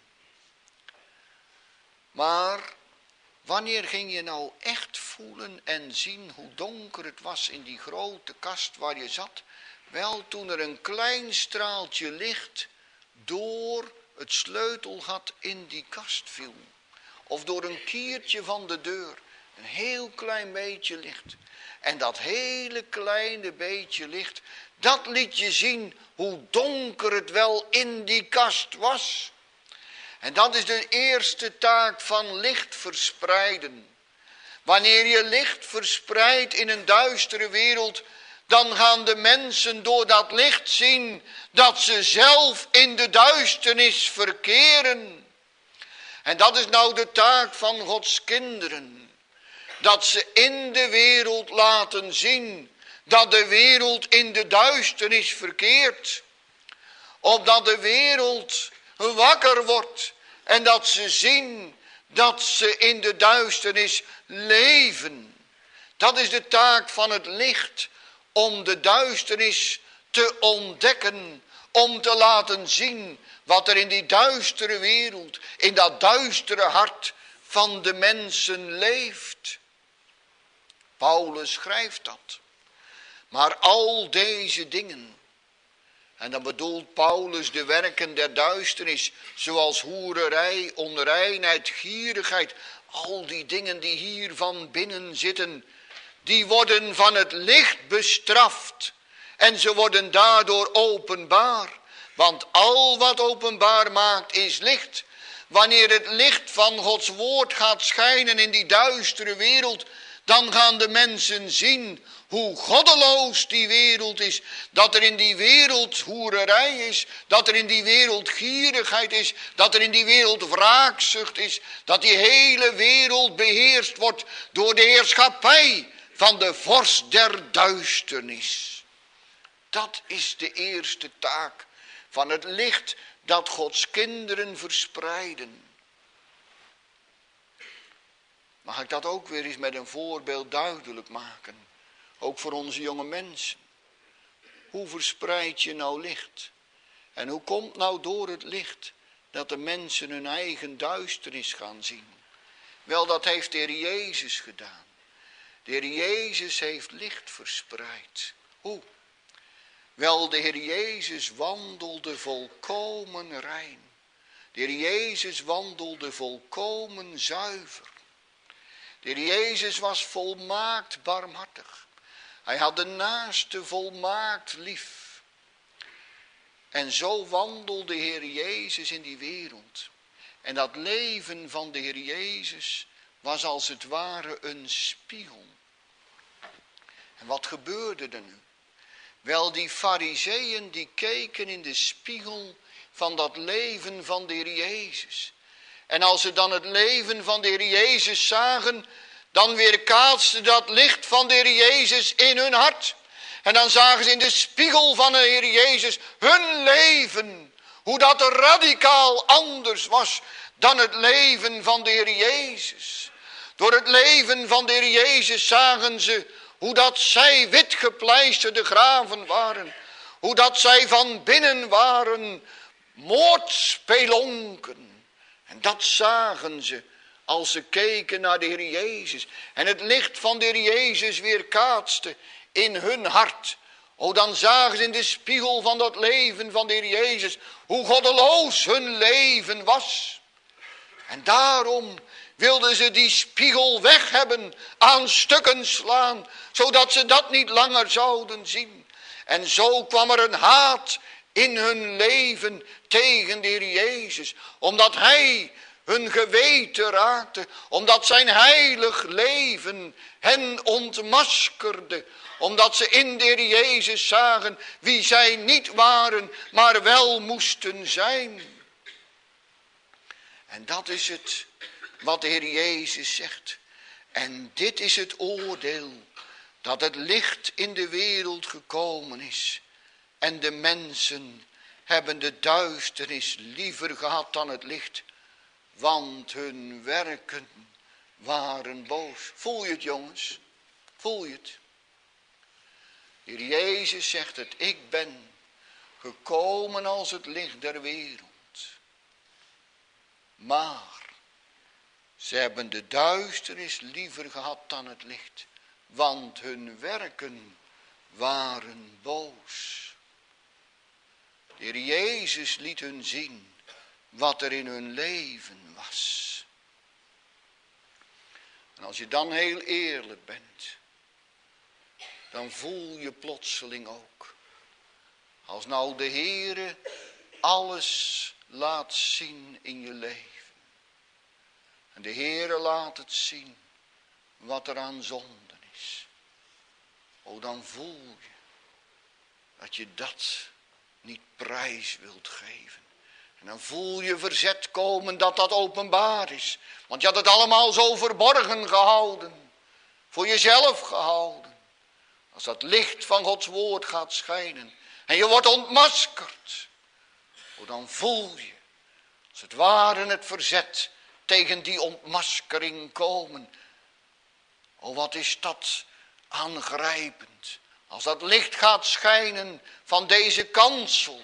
Maar wanneer ging je nou echt voelen en zien hoe donker het was in die grote kast waar je zat? Wel, toen er een klein straaltje licht door het sleutelgat in die kast viel. Of door een kiertje van de deur. Een heel klein beetje licht. En dat hele kleine beetje licht, dat liet je zien hoe donker het wel in die kast was. En dat is de eerste taak van licht verspreiden. Wanneer je licht verspreidt in een duistere wereld, dan gaan de mensen door dat licht zien dat ze zelf in de duisternis verkeren. En dat is nou de taak van Gods kinderen. Dat ze in de wereld laten zien dat de wereld in de duisternis verkeert. Opdat de wereld wakker wordt en dat ze zien dat ze in de duisternis leven. Dat is de taak van het licht, om de duisternis te ontdekken, om te laten zien wat er in die duistere wereld, in dat duistere hart van de mensen leeft. Paulus schrijft dat. Maar al deze dingen, en dan bedoelt Paulus de werken der duisternis, zoals hoererij, onreinheid, gierigheid, al die dingen die hier van binnen zitten, die worden van het licht bestraft en ze worden daardoor openbaar. Want al wat openbaar maakt is licht. Wanneer het licht van Gods woord gaat schijnen in die duistere wereld, dan gaan de mensen zien hoe goddeloos die wereld is. Dat er in die wereld hoererij is. Dat er in die wereld gierigheid is. Dat er in die wereld wraakzucht is. Dat die hele wereld beheerst wordt door de heerschappij van de vorst der duisternis. Dat is de eerste taak van het licht dat Gods kinderen verspreiden. Mag ik dat ook weer eens met een voorbeeld duidelijk maken? Ook voor onze jonge mensen. Hoe verspreid je nou licht? En hoe komt nou door het licht dat de mensen hun eigen duisternis gaan zien? Wel, dat heeft de Heer Jezus gedaan. De Heer Jezus heeft licht verspreid. Hoe? Wel, de Heer Jezus wandelde volkomen rein. De Heer Jezus wandelde volkomen zuiver. De Heer Jezus was volmaakt barmhartig. Hij had de naaste volmaakt lief. En zo wandelde de Heer Jezus in die wereld. En dat leven van de Heer Jezus was als het ware een spiegel. En wat gebeurde er nu? Wel, die farizeeën die keken in de spiegel van dat leven van de Heer Jezus. En als ze dan het leven van de Heer Jezus zagen, dan weerkaatste dat licht van de Heer Jezus in hun hart. En dan zagen ze in de spiegel van de Heer Jezus hun leven. Hoe dat er radicaal anders was dan het leven van de Heer Jezus. Door het leven van de Heer Jezus zagen ze hoe dat zij witgepleisterde graven waren. Hoe dat zij van binnen waren moordspelonken. En dat zagen ze als ze keken naar de Heer Jezus. En het licht van de Heer Jezus weerkaatste in hun hart. O, dan zagen ze in de spiegel van dat leven van de Heer Jezus hoe goddeloos hun leven was. En daarom wilden ze die spiegel weg hebben, aan stukken slaan, zodat ze dat niet langer zouden zien. En zo kwam er een haat in hun leven tegen de Heer Jezus, omdat Hij hun geweten raakte, omdat zijn heilig leven hen ontmaskerde, omdat ze in de Heer Jezus zagen wie zij niet waren, maar wel moesten zijn. En dat is het wat de Heer Jezus zegt. En dit is het oordeel, dat het licht in de wereld gekomen is. En de mensen hebben de duisternis liever gehad dan het licht, want hun werken waren boos. Voel je het, jongens? Voel je het? De Heer Jezus zegt het, ik ben gekomen als het licht der wereld. Maar ze hebben de duisternis liever gehad dan het licht, want hun werken waren boos. De Heer Jezus liet hun zien wat er in hun leven was. En als je dan heel eerlijk bent, dan voel je plotseling ook, als nou de Heere alles laat zien in je leven. En de Heere laat het zien wat er aan zonden is. O, dan voel je dat je dat niet prijs wilt geven. En dan voel je verzet komen dat dat openbaar is. Want je had het allemaal zo verborgen gehouden. Voor jezelf gehouden. Als dat licht van Gods woord gaat schijnen. En je wordt ontmaskerd. O, dan voel je als het ware het verzet tegen die ontmaskering komen. O, wat is dat aangrijpend. Als dat licht gaat schijnen van deze kansel.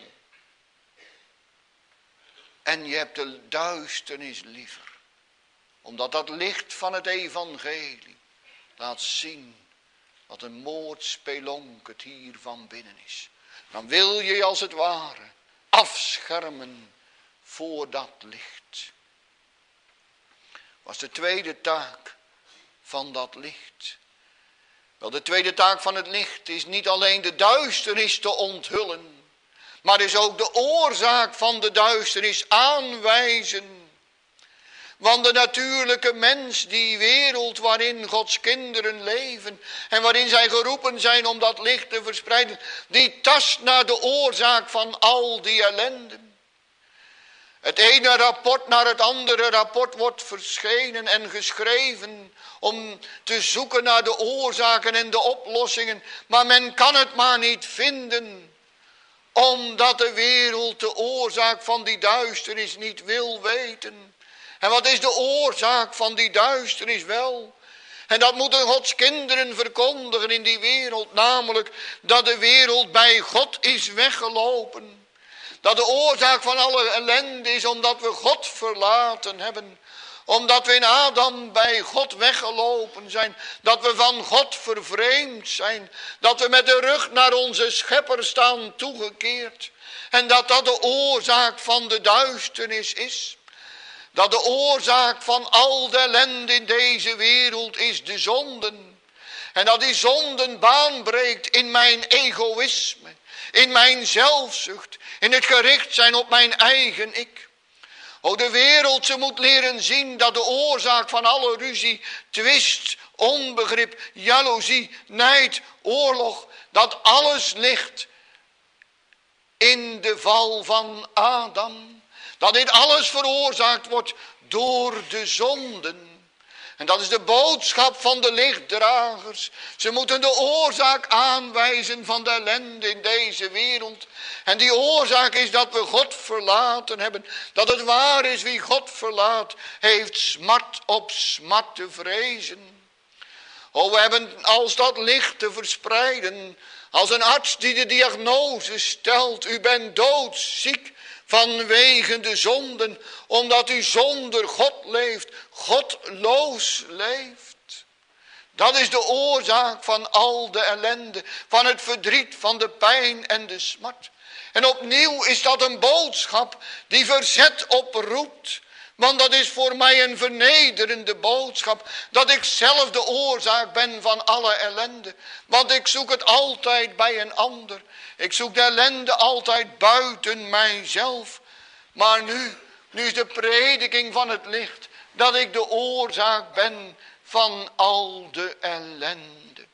En je hebt de duisternis liever. Omdat dat licht van het evangelie laat zien wat een moordspelonk het hier van binnen is. Dan wil je je als het ware afschermen voor dat licht. Was de tweede taak van dat licht. Wel, de tweede taak van het licht is niet alleen de duisternis te onthullen, maar is ook de oorzaak van de duisternis aanwijzen. Want de natuurlijke mens, die wereld waarin Gods kinderen leven en waarin zij geroepen zijn om dat licht te verspreiden, die tast naar de oorzaak van al die ellende. Het ene rapport naar het andere rapport wordt verschenen en geschreven om te zoeken naar de oorzaken en de oplossingen. Maar men kan het maar niet vinden, omdat de wereld de oorzaak van die duisternis niet wil weten. En wat is de oorzaak van die duisternis wel? En dat moeten Gods kinderen verkondigen in die wereld, namelijk dat de wereld bij God is weggelopen. Dat de oorzaak van alle ellende is omdat we God verlaten hebben. Omdat we in Adam bij God weggelopen zijn. Dat we van God vervreemd zijn. Dat we met de rug naar onze schepper staan toegekeerd. En dat dat de oorzaak van de duisternis is. Dat de oorzaak van al de ellende in deze wereld is de zonden. En dat die zonden baan breekt in mijn egoïsme. In mijn zelfzucht. In het gericht zijn op mijn eigen ik. O, de wereld, ze moet leren zien dat de oorzaak van alle ruzie, twist, onbegrip, jaloezie, nijd, oorlog, dat alles ligt in de val van Adam. Dat dit alles veroorzaakt wordt door de zonden. En dat is de boodschap van de lichtdragers. Ze moeten de oorzaak aanwijzen van de ellende in deze wereld. En die oorzaak is dat we God verlaten hebben. Dat het waar is, wie God verlaat, heeft smart op smart te vrezen. O, we hebben als dat licht te verspreiden. Als een arts die de diagnose stelt, u bent doodziek. Vanwege de zonden, omdat u zonder God leeft, godloos leeft. Dat is de oorzaak van al de ellende, van het verdriet, van de pijn en de smart. En opnieuw is dat een boodschap die verzet oproept. Want dat is voor mij een vernederende boodschap. Dat ik zelf de oorzaak ben van alle ellende. Want ik zoek het altijd bij een ander. Ik zoek de ellende altijd buiten mijzelf. Maar nu, nu is de prediking van het licht. Dat ik de oorzaak ben van al de ellende.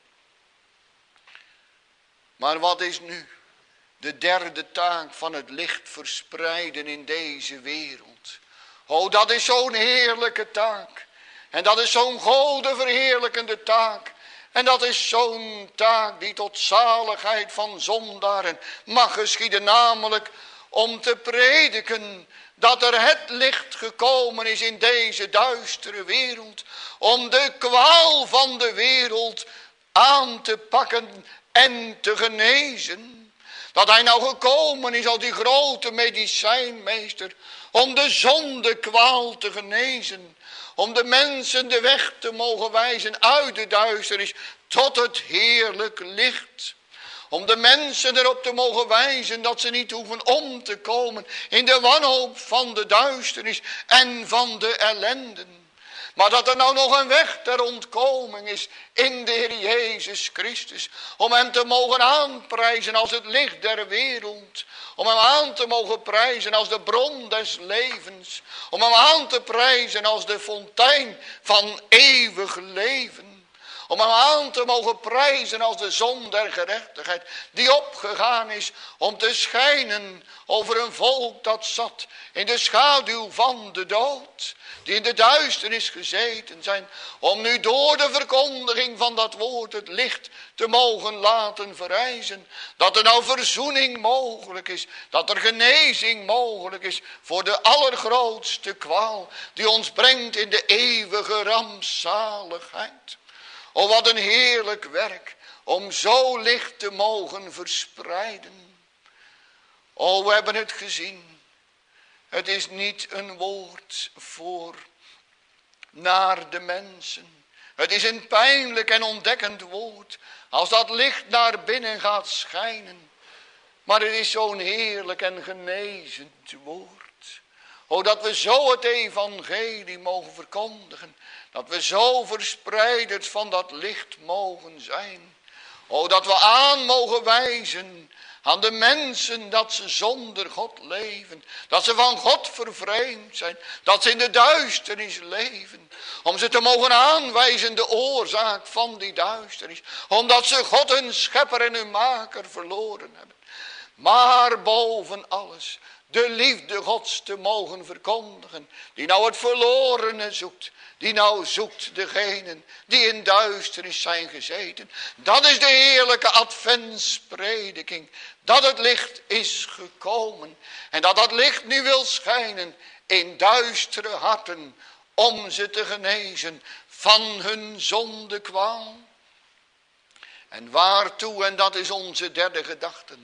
Maar wat is nu de derde taak van het licht verspreiden in deze wereld? Oh, dat is zo'n heerlijke taak. En dat is zo'n godenverheerlijkende taak. En dat is zo'n taak die tot zaligheid van zondaren mag geschieden. Namelijk om te prediken dat er het licht gekomen is in deze duistere wereld. Om de kwaal van de wereld aan te pakken en te genezen. Dat hij nou gekomen is als die grote medicijnmeester. Om de zondekwaal te genezen. Om de mensen de weg te mogen wijzen uit de duisternis tot het heerlijk licht. Om de mensen erop te mogen wijzen dat ze niet hoeven om te komen in de wanhoop van de duisternis en van de ellenden. Maar dat er nou nog een weg ter ontkoming is in de Heer Jezus Christus. Om hem te mogen aanprijzen als het licht der wereld. Om hem aan te mogen prijzen als de bron des levens. Om hem aan te prijzen als de fontein van eeuwig leven. Om hem aan te mogen prijzen als de zon der gerechtigheid. Die opgegaan is om te schijnen over een volk dat zat in de schaduw van de dood. Die in de duisternis gezeten zijn. Om nu door de verkondiging van dat woord het licht te mogen laten verrijzen. Dat er nou verzoening mogelijk is. Dat er genezing mogelijk is voor de allergrootste kwaal. Die ons brengt in de eeuwige rampzaligheid. O, wat een heerlijk werk om zo licht te mogen verspreiden. O, we hebben het gezien. Het is niet een woord voor naar de mensen. Het is een pijnlijk en ontdekkend woord. Als dat licht naar binnen gaat schijnen. Maar het is zo'n heerlijk en genezend woord. O, dat we zo het evangelie mogen verkondigen. Dat we zo verspreiders van dat licht mogen zijn. O, dat we aan mogen wijzen aan de mensen dat ze zonder God leven. Dat ze van God vervreemd zijn. Dat ze in de duisternis leven. Om ze te mogen aanwijzen de oorzaak van die duisternis. Omdat ze God hun schepper en hun maker verloren hebben. Maar boven alles de liefde Gods te mogen verkondigen. Die nou het verlorene zoekt. Die nou zoekt degenen die in duisternis zijn gezeten. Dat is de heerlijke adventsprediking. Dat het licht is gekomen. En dat dat licht nu wil schijnen in duistere harten. Om ze te genezen van hun zondekwaal. En waartoe, en dat is onze derde gedachte.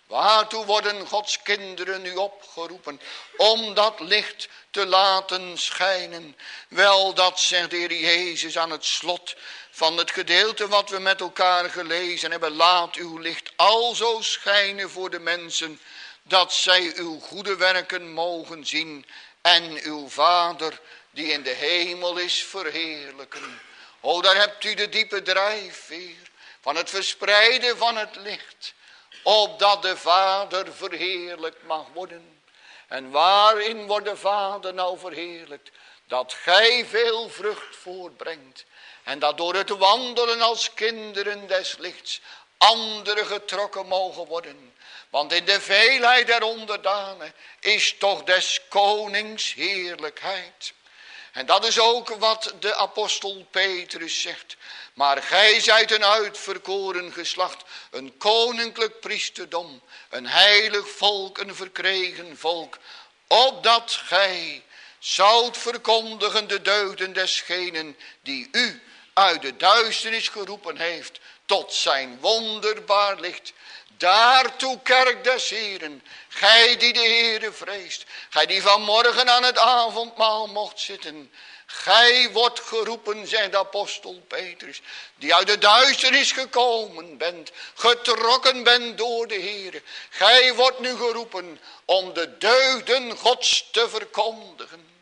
Waartoe worden Gods kinderen nu opgeroepen? Om dat licht te laten schijnen. Wel, dat zegt de Heer Jezus aan het slot van het gedeelte wat we met elkaar gelezen hebben. Laat uw licht alzo schijnen voor de mensen, dat zij uw goede werken mogen zien en uw Vader die in de hemel is verheerlijken. O, daar hebt u de diepe drijfveer van het verspreiden van het licht, opdat de Vader verheerlijkt mag worden. En waarin wordt de Vader nou verheerlijkt? Dat gij veel vrucht voortbrengt. En dat door het wandelen als kinderen des lichts anderen getrokken mogen worden. Want in de veelheid der onderdanen is toch des konings heerlijkheid. En dat is ook wat de apostel Petrus zegt. Maar gij zijt een uitverkoren geslacht, een koninklijk priesterdom, een heilig volk, een verkregen volk, opdat gij zoudt verkondigen de deugden desgenen die u uit de duisternis geroepen heeft tot zijn wonderbaar licht. Daartoe, kerk des Heren, gij die de Heere vreest, gij die vanmorgen aan het avondmaal mocht zitten, gij wordt geroepen, zegt de apostel Petrus, die uit de duisternis gekomen bent, getrokken bent door de Heere. Gij wordt nu geroepen om de deugden Gods te verkondigen.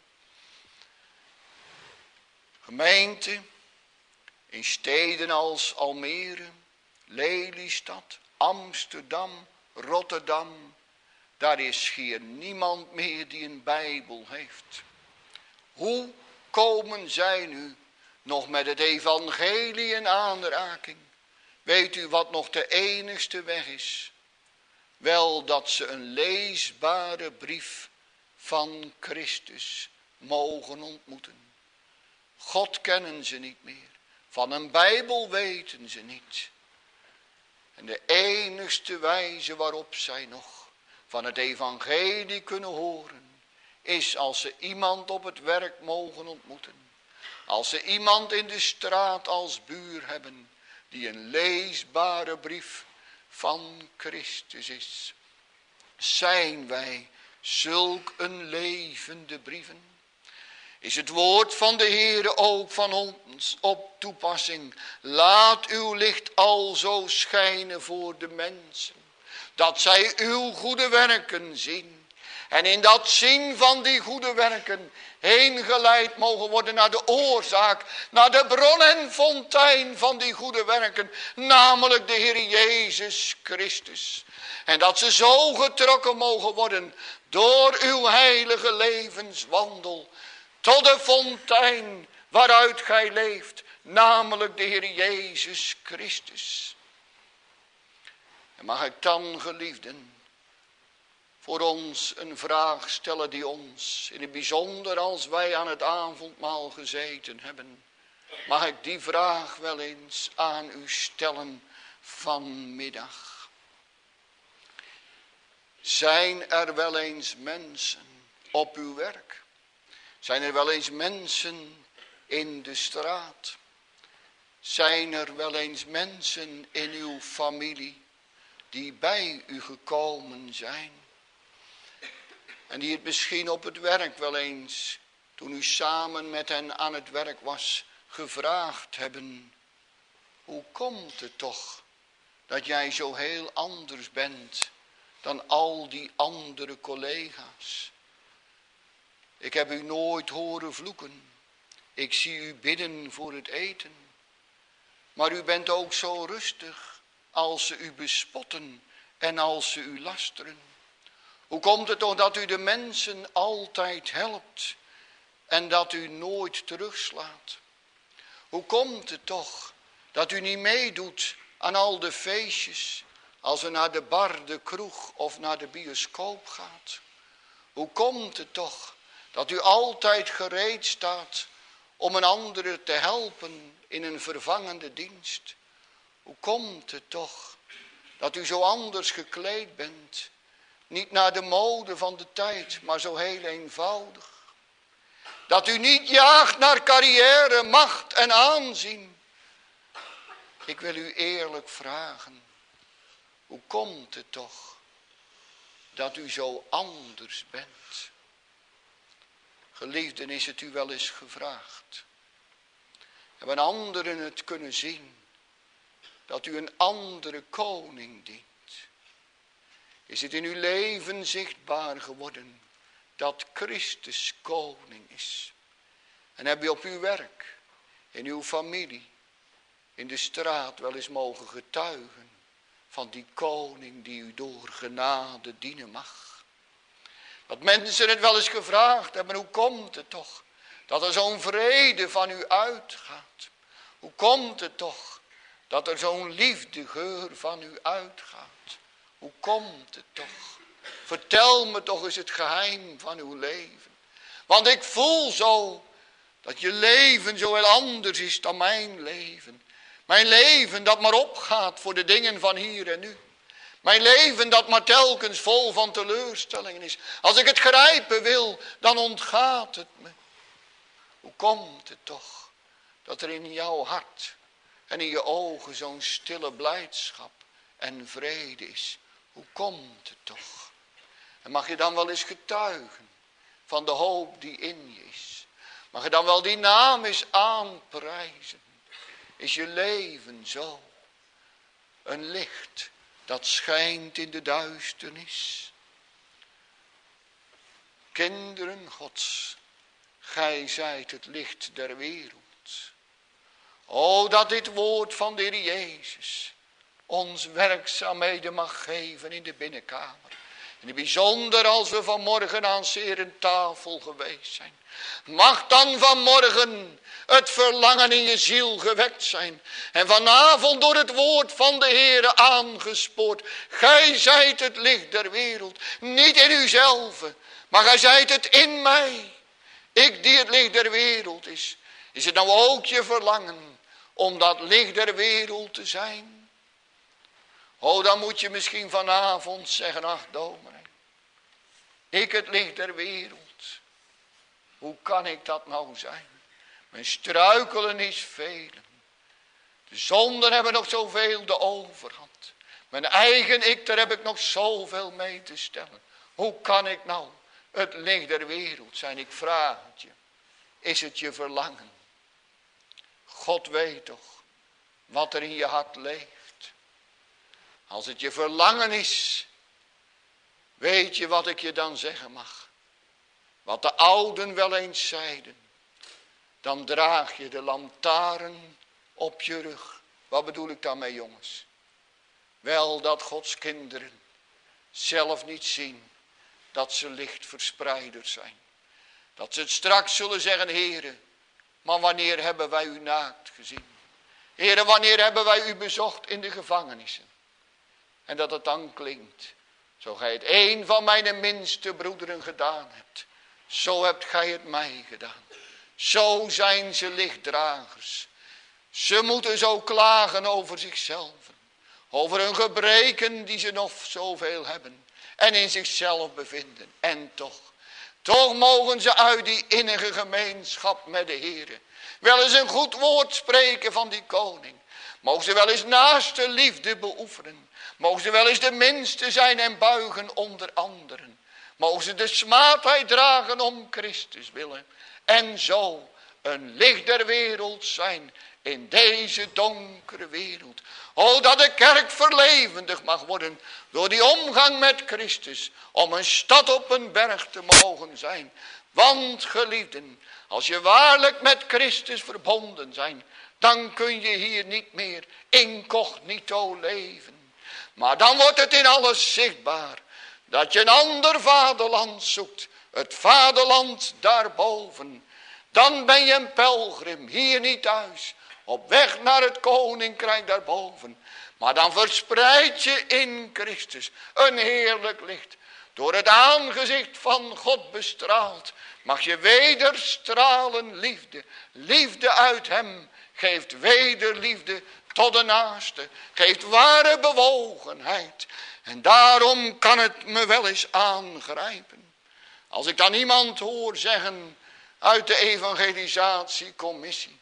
Gemeente, in steden als Almere, Lelystad, Amsterdam, Rotterdam, daar is schier niemand meer die een Bijbel heeft. Hoe komen zij nu nog met het evangelie in aanraking? Weet u wat nog de enigste weg is? Wel, dat ze een leesbare brief van Christus mogen ontmoeten. God kennen ze niet meer. Van een Bijbel weten ze niet. En de enigste wijze waarop zij nog van het evangelie kunnen horen, is als ze iemand op het werk mogen ontmoeten. Als ze iemand in de straat als buur hebben, die een leesbare brief van Christus is. Zijn wij zulk een levende brieven? Is het woord van de Heere ook van ons op toepassing? Laat uw licht alzo schijnen voor de mensen, dat zij uw goede werken zien. En in dat zien van die goede werken heen geleid mogen worden naar de oorzaak, naar de bron en fontein van die goede werken, namelijk de Heer Jezus Christus. En dat ze zo getrokken mogen worden door uw heilige levenswandel, tot de fontein waaruit gij leeft, namelijk de Heer Jezus Christus. En mag ik dan, geliefden, voor ons een vraag stellen die ons, in het bijzonder als wij aan het avondmaal gezeten hebben, mag ik die vraag wel eens aan u stellen vanmiddag. Zijn er wel eens mensen op uw werk? Zijn er wel eens mensen in de straat? Zijn er wel eens mensen in uw familie die bij u gekomen zijn? En die het misschien op het werk wel eens, toen u samen met hen aan het werk was, gevraagd hebben: hoe komt het toch dat jij zo heel anders bent dan al die andere collega's? Ik heb u nooit horen vloeken. Ik zie u bidden voor het eten. Maar u bent ook zo rustig als ze u bespotten en als ze u lasteren. Hoe komt het toch dat u de mensen altijd helpt en dat u nooit terugslaat? Hoe komt het toch dat u niet meedoet aan al de feestjes als u naar de bar, de kroeg of naar de bioscoop gaat? Hoe komt het toch dat u altijd gereed staat om een andere te helpen in een vervangende dienst? Hoe komt het toch dat u zo anders gekleed bent? Niet naar de mode van de tijd, maar zo heel eenvoudig. Dat u niet jaagt naar carrière, macht en aanzien. Ik wil u eerlijk vragen, hoe komt het toch dat u zo anders bent. Geliefden, is het u wel eens gevraagd? Hebben anderen het kunnen zien dat u een andere koning dient? Is het in uw leven zichtbaar geworden dat Christus koning is? En heb je op uw werk, in uw familie, in de straat wel eens mogen getuigen van die koning die u door genade dienen mag? Dat mensen het wel eens gevraagd hebben, hoe komt het toch dat er zo'n vrede van u uitgaat? Hoe komt het toch dat er zo'n liefdegeur van u uitgaat? Hoe komt het toch? Vertel me toch eens het geheim van uw leven. Want ik voel zo dat je leven zo heel anders is dan mijn leven. Mijn leven dat maar opgaat voor de dingen van hier en nu. Mijn leven dat maar telkens vol van teleurstellingen is. Als ik het grijpen wil, dan ontgaat het me. Hoe komt het toch dat er in jouw hart en in je ogen zo'n stille blijdschap en vrede is? Hoe komt het toch? En mag je dan wel eens getuigen van de hoop die in je is? Mag je dan wel die naam eens aanprijzen? Is je leven zo een licht dat schijnt in de duisternis? Kinderen Gods, gij zijt het licht der wereld. O, dat dit woord van de Heer Jezus ons werkzaamheden mag geven in de binnenkamer. In het bijzonder als we vanmorgen aan tafel geweest zijn. Mag dan vanmorgen het verlangen in je ziel gewekt zijn. En vanavond door het woord van de Heer aangespoord. Gij zijt het licht der wereld. Niet in uzelf, maar gij zijt het in mij. Ik die het licht der wereld is. Is het nou ook je verlangen om dat licht der wereld te zijn? Oh, dan moet je misschien vanavond zeggen, ach dominee, ik het licht der wereld. Hoe kan ik dat nou zijn? Mijn struikelen is velen. De zonden hebben nog zoveel de overhand. Mijn eigen ik, daar heb ik nog zoveel mee te stellen. Hoe kan ik nou het licht der wereld zijn? Ik vraag het je. Is het je verlangen? God weet toch wat er in je hart leeft. Als het je verlangen is, weet je wat ik je dan zeggen mag? Wat de ouden wel eens zeiden. Dan draag je de lantaarn op je rug. Wat bedoel ik daarmee, jongens? Wel dat Gods kinderen zelf niet zien dat ze lichtverspreiders zijn. Dat ze het straks zullen zeggen, Heere, maar wanneer hebben wij u naakt gezien? Heere, wanneer hebben wij u bezocht in de gevangenissen? En dat het dan klinkt, zo gij het een van mijn minste broederen gedaan hebt, zo hebt gij het mij gedaan. Zo zijn ze lichtdragers. Ze moeten zo klagen over zichzelf, over hun gebreken die ze nog zoveel hebben en in zichzelf bevinden. En toch, toch mogen ze uit die innige gemeenschap met de Heere wel eens een goed woord spreken van die koning. Mogen ze wel eens naaste liefde beoefenen. Mogen ze wel eens de minste zijn en buigen onder anderen. Mogen ze de smaadheid dragen om Christus willen. En zo een licht der wereld zijn in deze donkere wereld. O, dat de kerk verlevendig mag worden door die omgang met Christus. Om een stad op een berg te mogen zijn. Want geliefden, als je waarlijk met Christus verbonden zijn, dan kun je hier niet meer incognito leven. Maar dan wordt het in alles zichtbaar dat je een ander vaderland zoekt. Het vaderland daarboven. Dan ben je een pelgrim, hier niet thuis. Op weg naar het koninkrijk daarboven. Maar dan verspreid je in Christus een heerlijk licht. Door het aangezicht van God bestraald. Mag je wederstralen liefde. Liefde uit hem geeft wederliefde tot de naaste. Geeft ware bewogenheid. En daarom kan het me wel eens aangrijpen. Als ik dan iemand hoor zeggen uit de evangelisatiecommissie.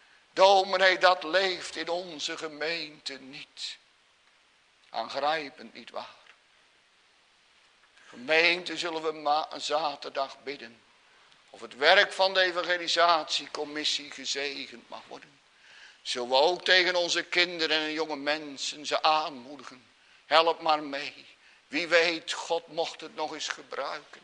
Dominee, dat leeft in onze gemeente niet. Aangrijpend, niet waar? Gemeente, zullen we ma- zaterdag bidden. Of het werk van de evangelisatiecommissie gezegend mag worden. Zullen we ook tegen onze kinderen en jonge mensen ze aanmoedigen. Help maar mee. Wie weet, God mocht het nog eens gebruiken.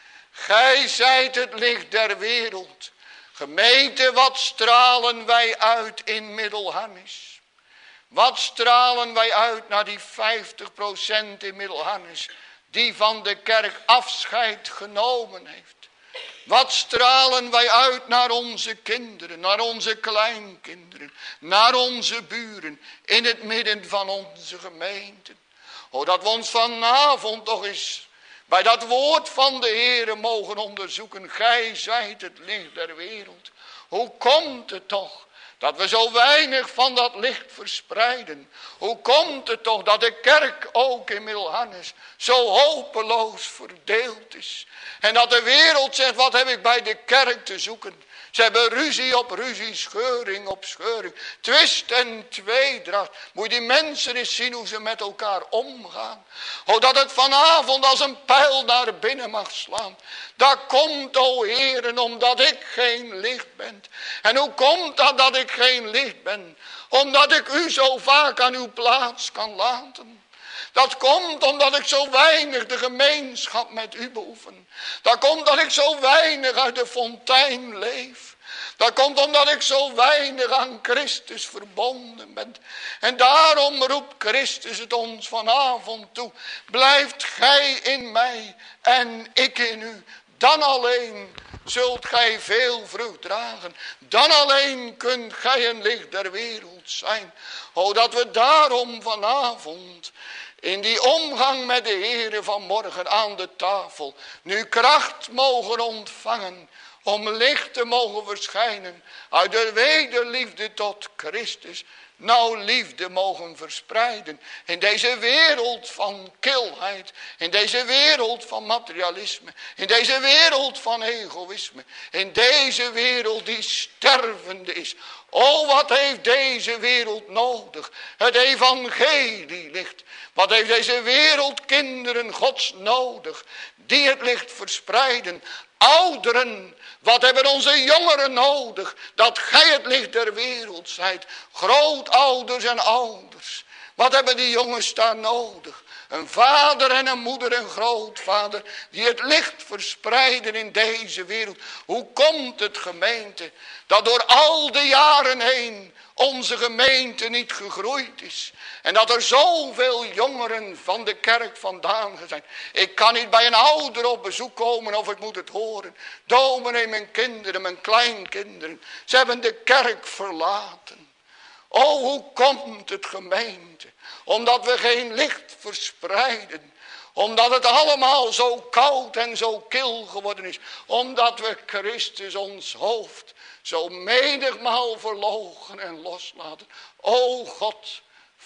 Gij zijt het licht der wereld. Gemeente, wat stralen wij uit in Middelharnis? Wat stralen wij uit naar die vijftig procent in Middelharnis die van de kerk afscheid genomen heeft? Wat stralen wij uit naar onze kinderen, naar onze kleinkinderen, naar onze buren in het midden van onze gemeente? O, dat we ons vanavond toch eens bij dat woord van de Heere mogen onderzoeken. Gij zijt het licht der wereld. Hoe komt het toch dat we zo weinig van dat licht verspreiden? Hoe komt het toch dat de kerk ook in Middelharnis zo hopeloos verdeeld is? En dat de wereld zegt, wat heb ik bij de kerk te zoeken? Ze hebben ruzie op ruzie, scheuring op scheuring, twist en tweedracht. Moet je die mensen eens zien hoe ze met elkaar omgaan. O, dat het vanavond als een pijl naar binnen mag slaan. Dat komt, o Heeren, omdat ik geen licht ben. En hoe komt dat dat ik geen licht ben? Omdat ik u zo vaak aan uw plaats kan laten. Dat komt omdat ik zo weinig de gemeenschap met u beoefen. Dat komt omdat ik zo weinig uit de fontein leef. Dat komt omdat ik zo weinig aan Christus verbonden ben. En daarom roept Christus het ons vanavond toe. Blijft gij in mij en ik in u. Dan alleen zult gij veel vrucht dragen. Dan alleen kunt gij een licht der wereld zijn. O, dat we daarom vanavond in die omgang met de Heere vanmorgen aan de tafel nu kracht mogen ontvangen om licht te mogen verschijnen uit de wederliefde tot Christus. Nou liefde mogen verspreiden in deze wereld van kilheid, in deze wereld van materialisme, in deze wereld van egoïsme, in deze wereld die stervende is. O, wat heeft deze wereld nodig? Het evangelie licht. Wat heeft deze wereld kinderen Gods nodig, die het licht verspreiden? Ouderen, wat hebben onze jongeren nodig, dat gij het licht der wereld zijt? Grootouders en ouders, wat hebben die jongens daar nodig? Een vader en een moeder en grootvader die het licht verspreiden in deze wereld. Hoe komt het, gemeente, dat door al de jaren heen onze gemeente niet gegroeid is? En dat er zoveel jongeren van de kerk vandaan zijn. Ik kan niet bij een ouder op bezoek komen of ik moet het horen. Dominee, mijn kinderen, mijn kleinkinderen, ze hebben de kerk verlaten. O, hoe komt het, gemeente? Omdat we geen licht verspreiden. Omdat het allemaal zo koud en zo kil geworden is. Omdat we Christus ons hoofd zo menigmaal verloochenen en loslaten. O God,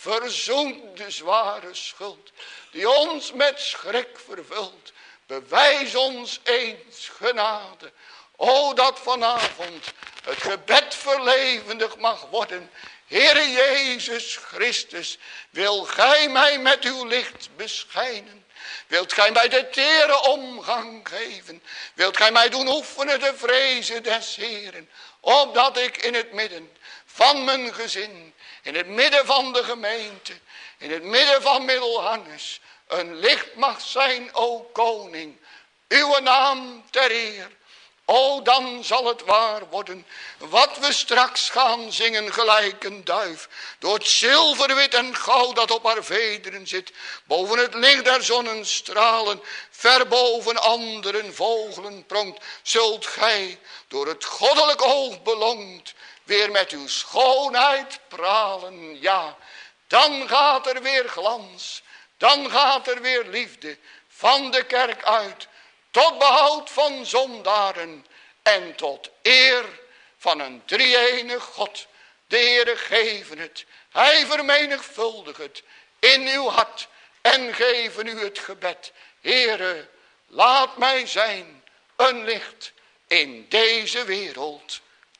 verzoen de zware schuld die ons met schrik vervult. Bewijs ons eens genade. O, dat vanavond het gebed verlevendig mag worden. Heere Jezus Christus, wil gij mij met uw licht beschijnen? Wilt gij mij de tere omgang geven? Wilt gij mij doen oefenen de vrezen des Heeren? Opdat ik in het midden van mijn gezin, in het midden van de gemeente, in het midden van Middelharnis, een licht mag zijn, o koning, uw naam ter eer. O, dan zal het waar worden, wat we straks gaan zingen gelijk een duif, door het zilverwit en goud dat op haar vederen zit, boven het licht der zonnestralen, ver boven anderen vogelen pronkt, zult gij, door het goddelijk oog belongt, weer met uw schoonheid pralen. Ja, dan gaat er weer glans, dan gaat er weer liefde van de kerk uit, tot behoud van zondaren en tot eer van een drie-enig God. De Heere geven het, hij vermenigvuldigt het in uw hart en geven u het gebed. Heere, laat mij zijn een licht in deze wereld.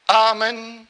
Amen.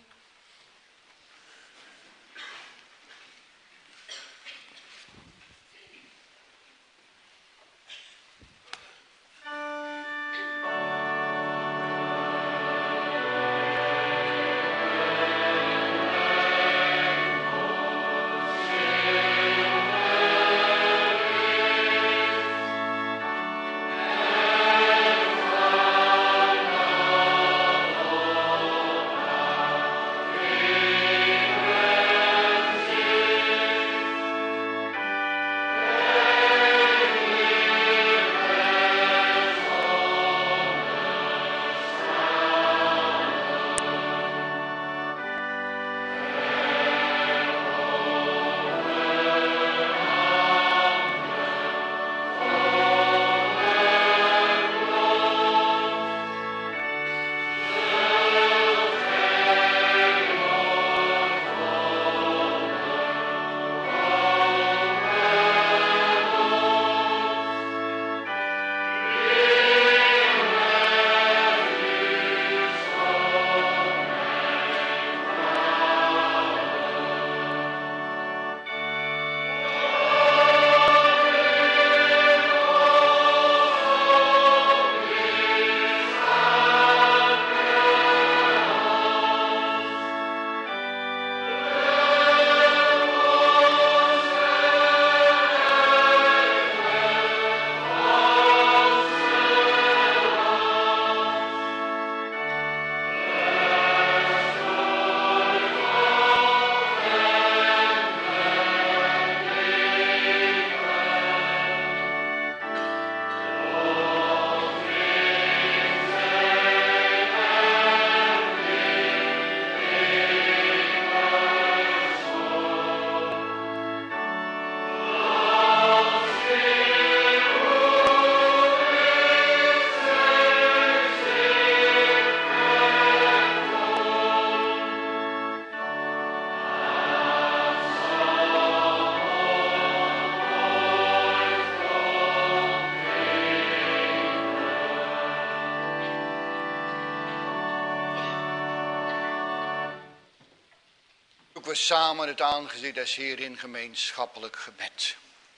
we samen het aangezicht des Heer in gemeenschappelijk gebed.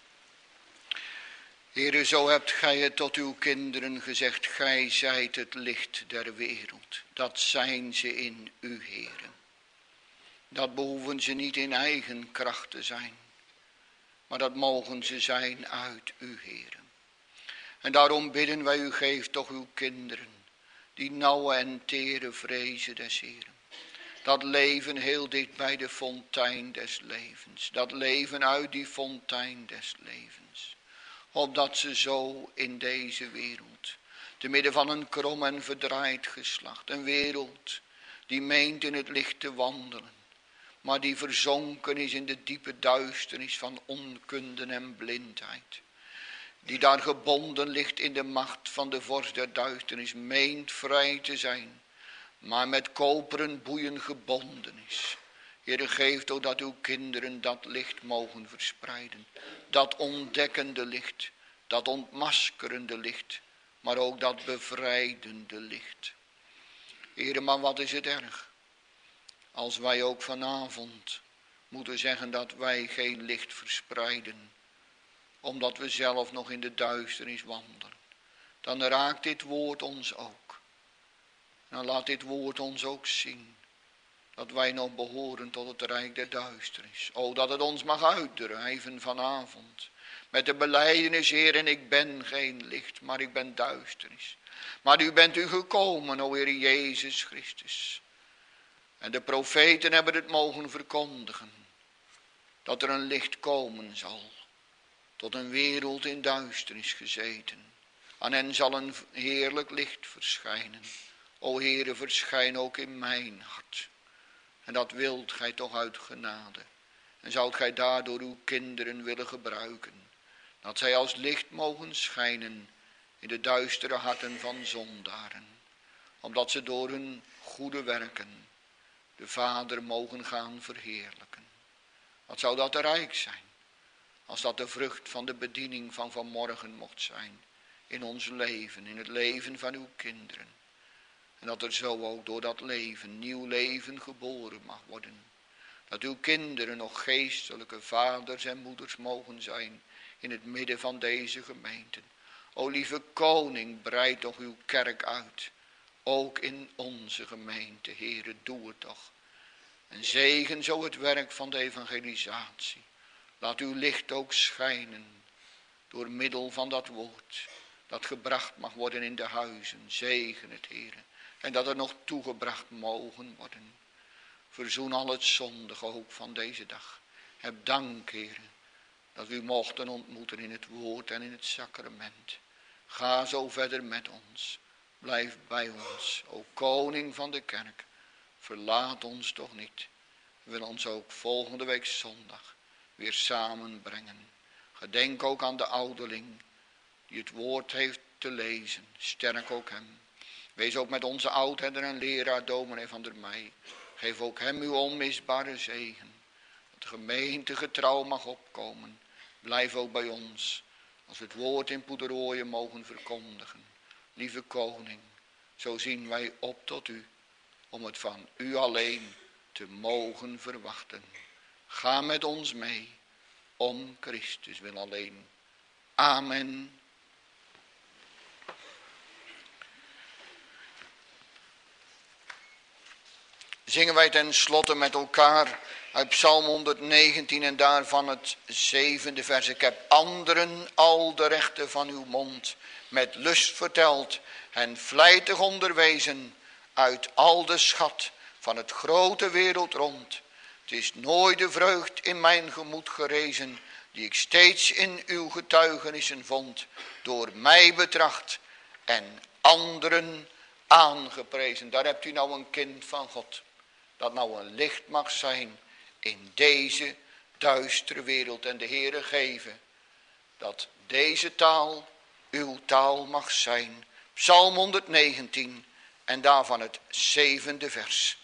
Heere, zo hebt gij het tot uw kinderen gezegd, gij zijt het licht der wereld. Dat zijn ze in u, Heere. Dat behoeven ze niet in eigen kracht te zijn, maar dat mogen ze zijn uit u, Heere. En daarom bidden wij u, geef toch uw kinderen die nauwe en tere vrezen des Heeren. Dat leven heel dicht bij de fontein des levens. Dat leven uit die fontein des levens. Opdat ze zo in deze wereld, te midden van een krom en verdraaid geslacht, een wereld die meent in het licht te wandelen, maar die verzonken is in de diepe duisternis van onkunde en blindheid. Die daar gebonden ligt in de macht van de vorst der duisternis, meent vrij te zijn, maar met koperen boeien gebonden is. Heere, geef toch dat uw kinderen dat licht mogen verspreiden. Dat ontdekkende licht, dat ontmaskerende licht, maar ook dat bevrijdende licht. Heere, maar wat is het erg als wij ook vanavond moeten zeggen dat wij geen licht verspreiden, omdat we zelf nog in de duisternis wandelen. Dan raakt dit woord ons ook. Dan laat dit woord ons ook zien dat wij nog behoren tot het rijk der duisternis. O, dat het ons mag uitdrijven vanavond met de belijdenis, Heer, en ik ben geen licht, maar ik ben duisternis. Maar u bent u gekomen, o Heer Jezus Christus. En de profeten hebben het mogen verkondigen, dat er een licht komen zal, tot een wereld in duisternis gezeten. Aan hen zal een heerlijk licht verschijnen. O Heere, verschijn ook in mijn hart. En dat wilt gij toch uit genade. En zoudt gij daardoor uw kinderen willen gebruiken, dat zij als licht mogen schijnen in de duistere harten van zondaren. Omdat ze door hun goede werken de Vader mogen gaan verheerlijken. Wat zou dat rijk zijn, als dat de vrucht van de bediening van vanmorgen mocht zijn. In ons leven, in het leven van uw kinderen. En dat er zo ook door dat leven, nieuw leven geboren mag worden. Dat uw kinderen nog geestelijke vaders en moeders mogen zijn in het midden van deze gemeente. O lieve koning, breid toch uw kerk uit. Ook in onze gemeente, Heere, doe het toch. En zegen zo het werk van de evangelisatie. Laat uw licht ook schijnen door middel van dat woord dat gebracht mag worden in de huizen. Zegen het, Heere. En dat er nog toegebracht mogen worden. Verzoen al het zondige ook van deze dag. Heb dank, Heere, dat we u mochten ontmoeten in het woord en in het sacrament. Ga zo verder met ons. Blijf bij ons, o koning van de kerk. Verlaat ons toch niet. We willen ons ook volgende week zondag weer samenbrengen. Gedenk ook aan de ouderling die het woord heeft te lezen. Sterk ook hem. Wees ook met onze oudherder en leraar dominee van der Meij. Geef ook hem uw onmisbare zegen. Dat de gemeente getrouw mag opkomen. Blijf ook bij ons. Als we het woord in Poederooien mogen verkondigen. Lieve koning, zo zien wij op tot u. Om het van u alleen te mogen verwachten. Ga met ons mee. Om Christus wil alleen. Amen. Zingen wij ten slotte met elkaar uit Psalm honderdnegentien en daarvan het zevende vers. Ik heb anderen al de rechten van uw mond met lust verteld en vlijtig onderwezen uit al de schat van het grote wereld rond. Het is nooit de vreugd in mijn gemoed gerezen, die ik steeds in uw getuigenissen vond, door mij betracht en anderen aangeprezen. Daar hebt u nou een kind van God, dat nou een licht mag zijn in deze duistere wereld. En de Heere geven dat deze taal uw taal mag zijn. Psalm honderdnegentien en daarvan het zevende vers.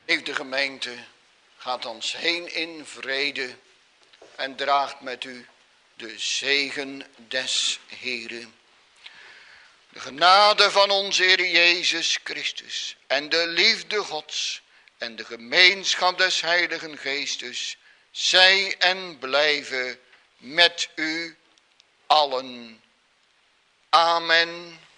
Heeft de gemeente, gaat ons heen in vrede en draagt met u de zegen des Heren. De genade van onze Heer Jezus Christus en de liefde Gods en de gemeenschap des Heiligen Geestes, zij en blijven met u allen. Amen.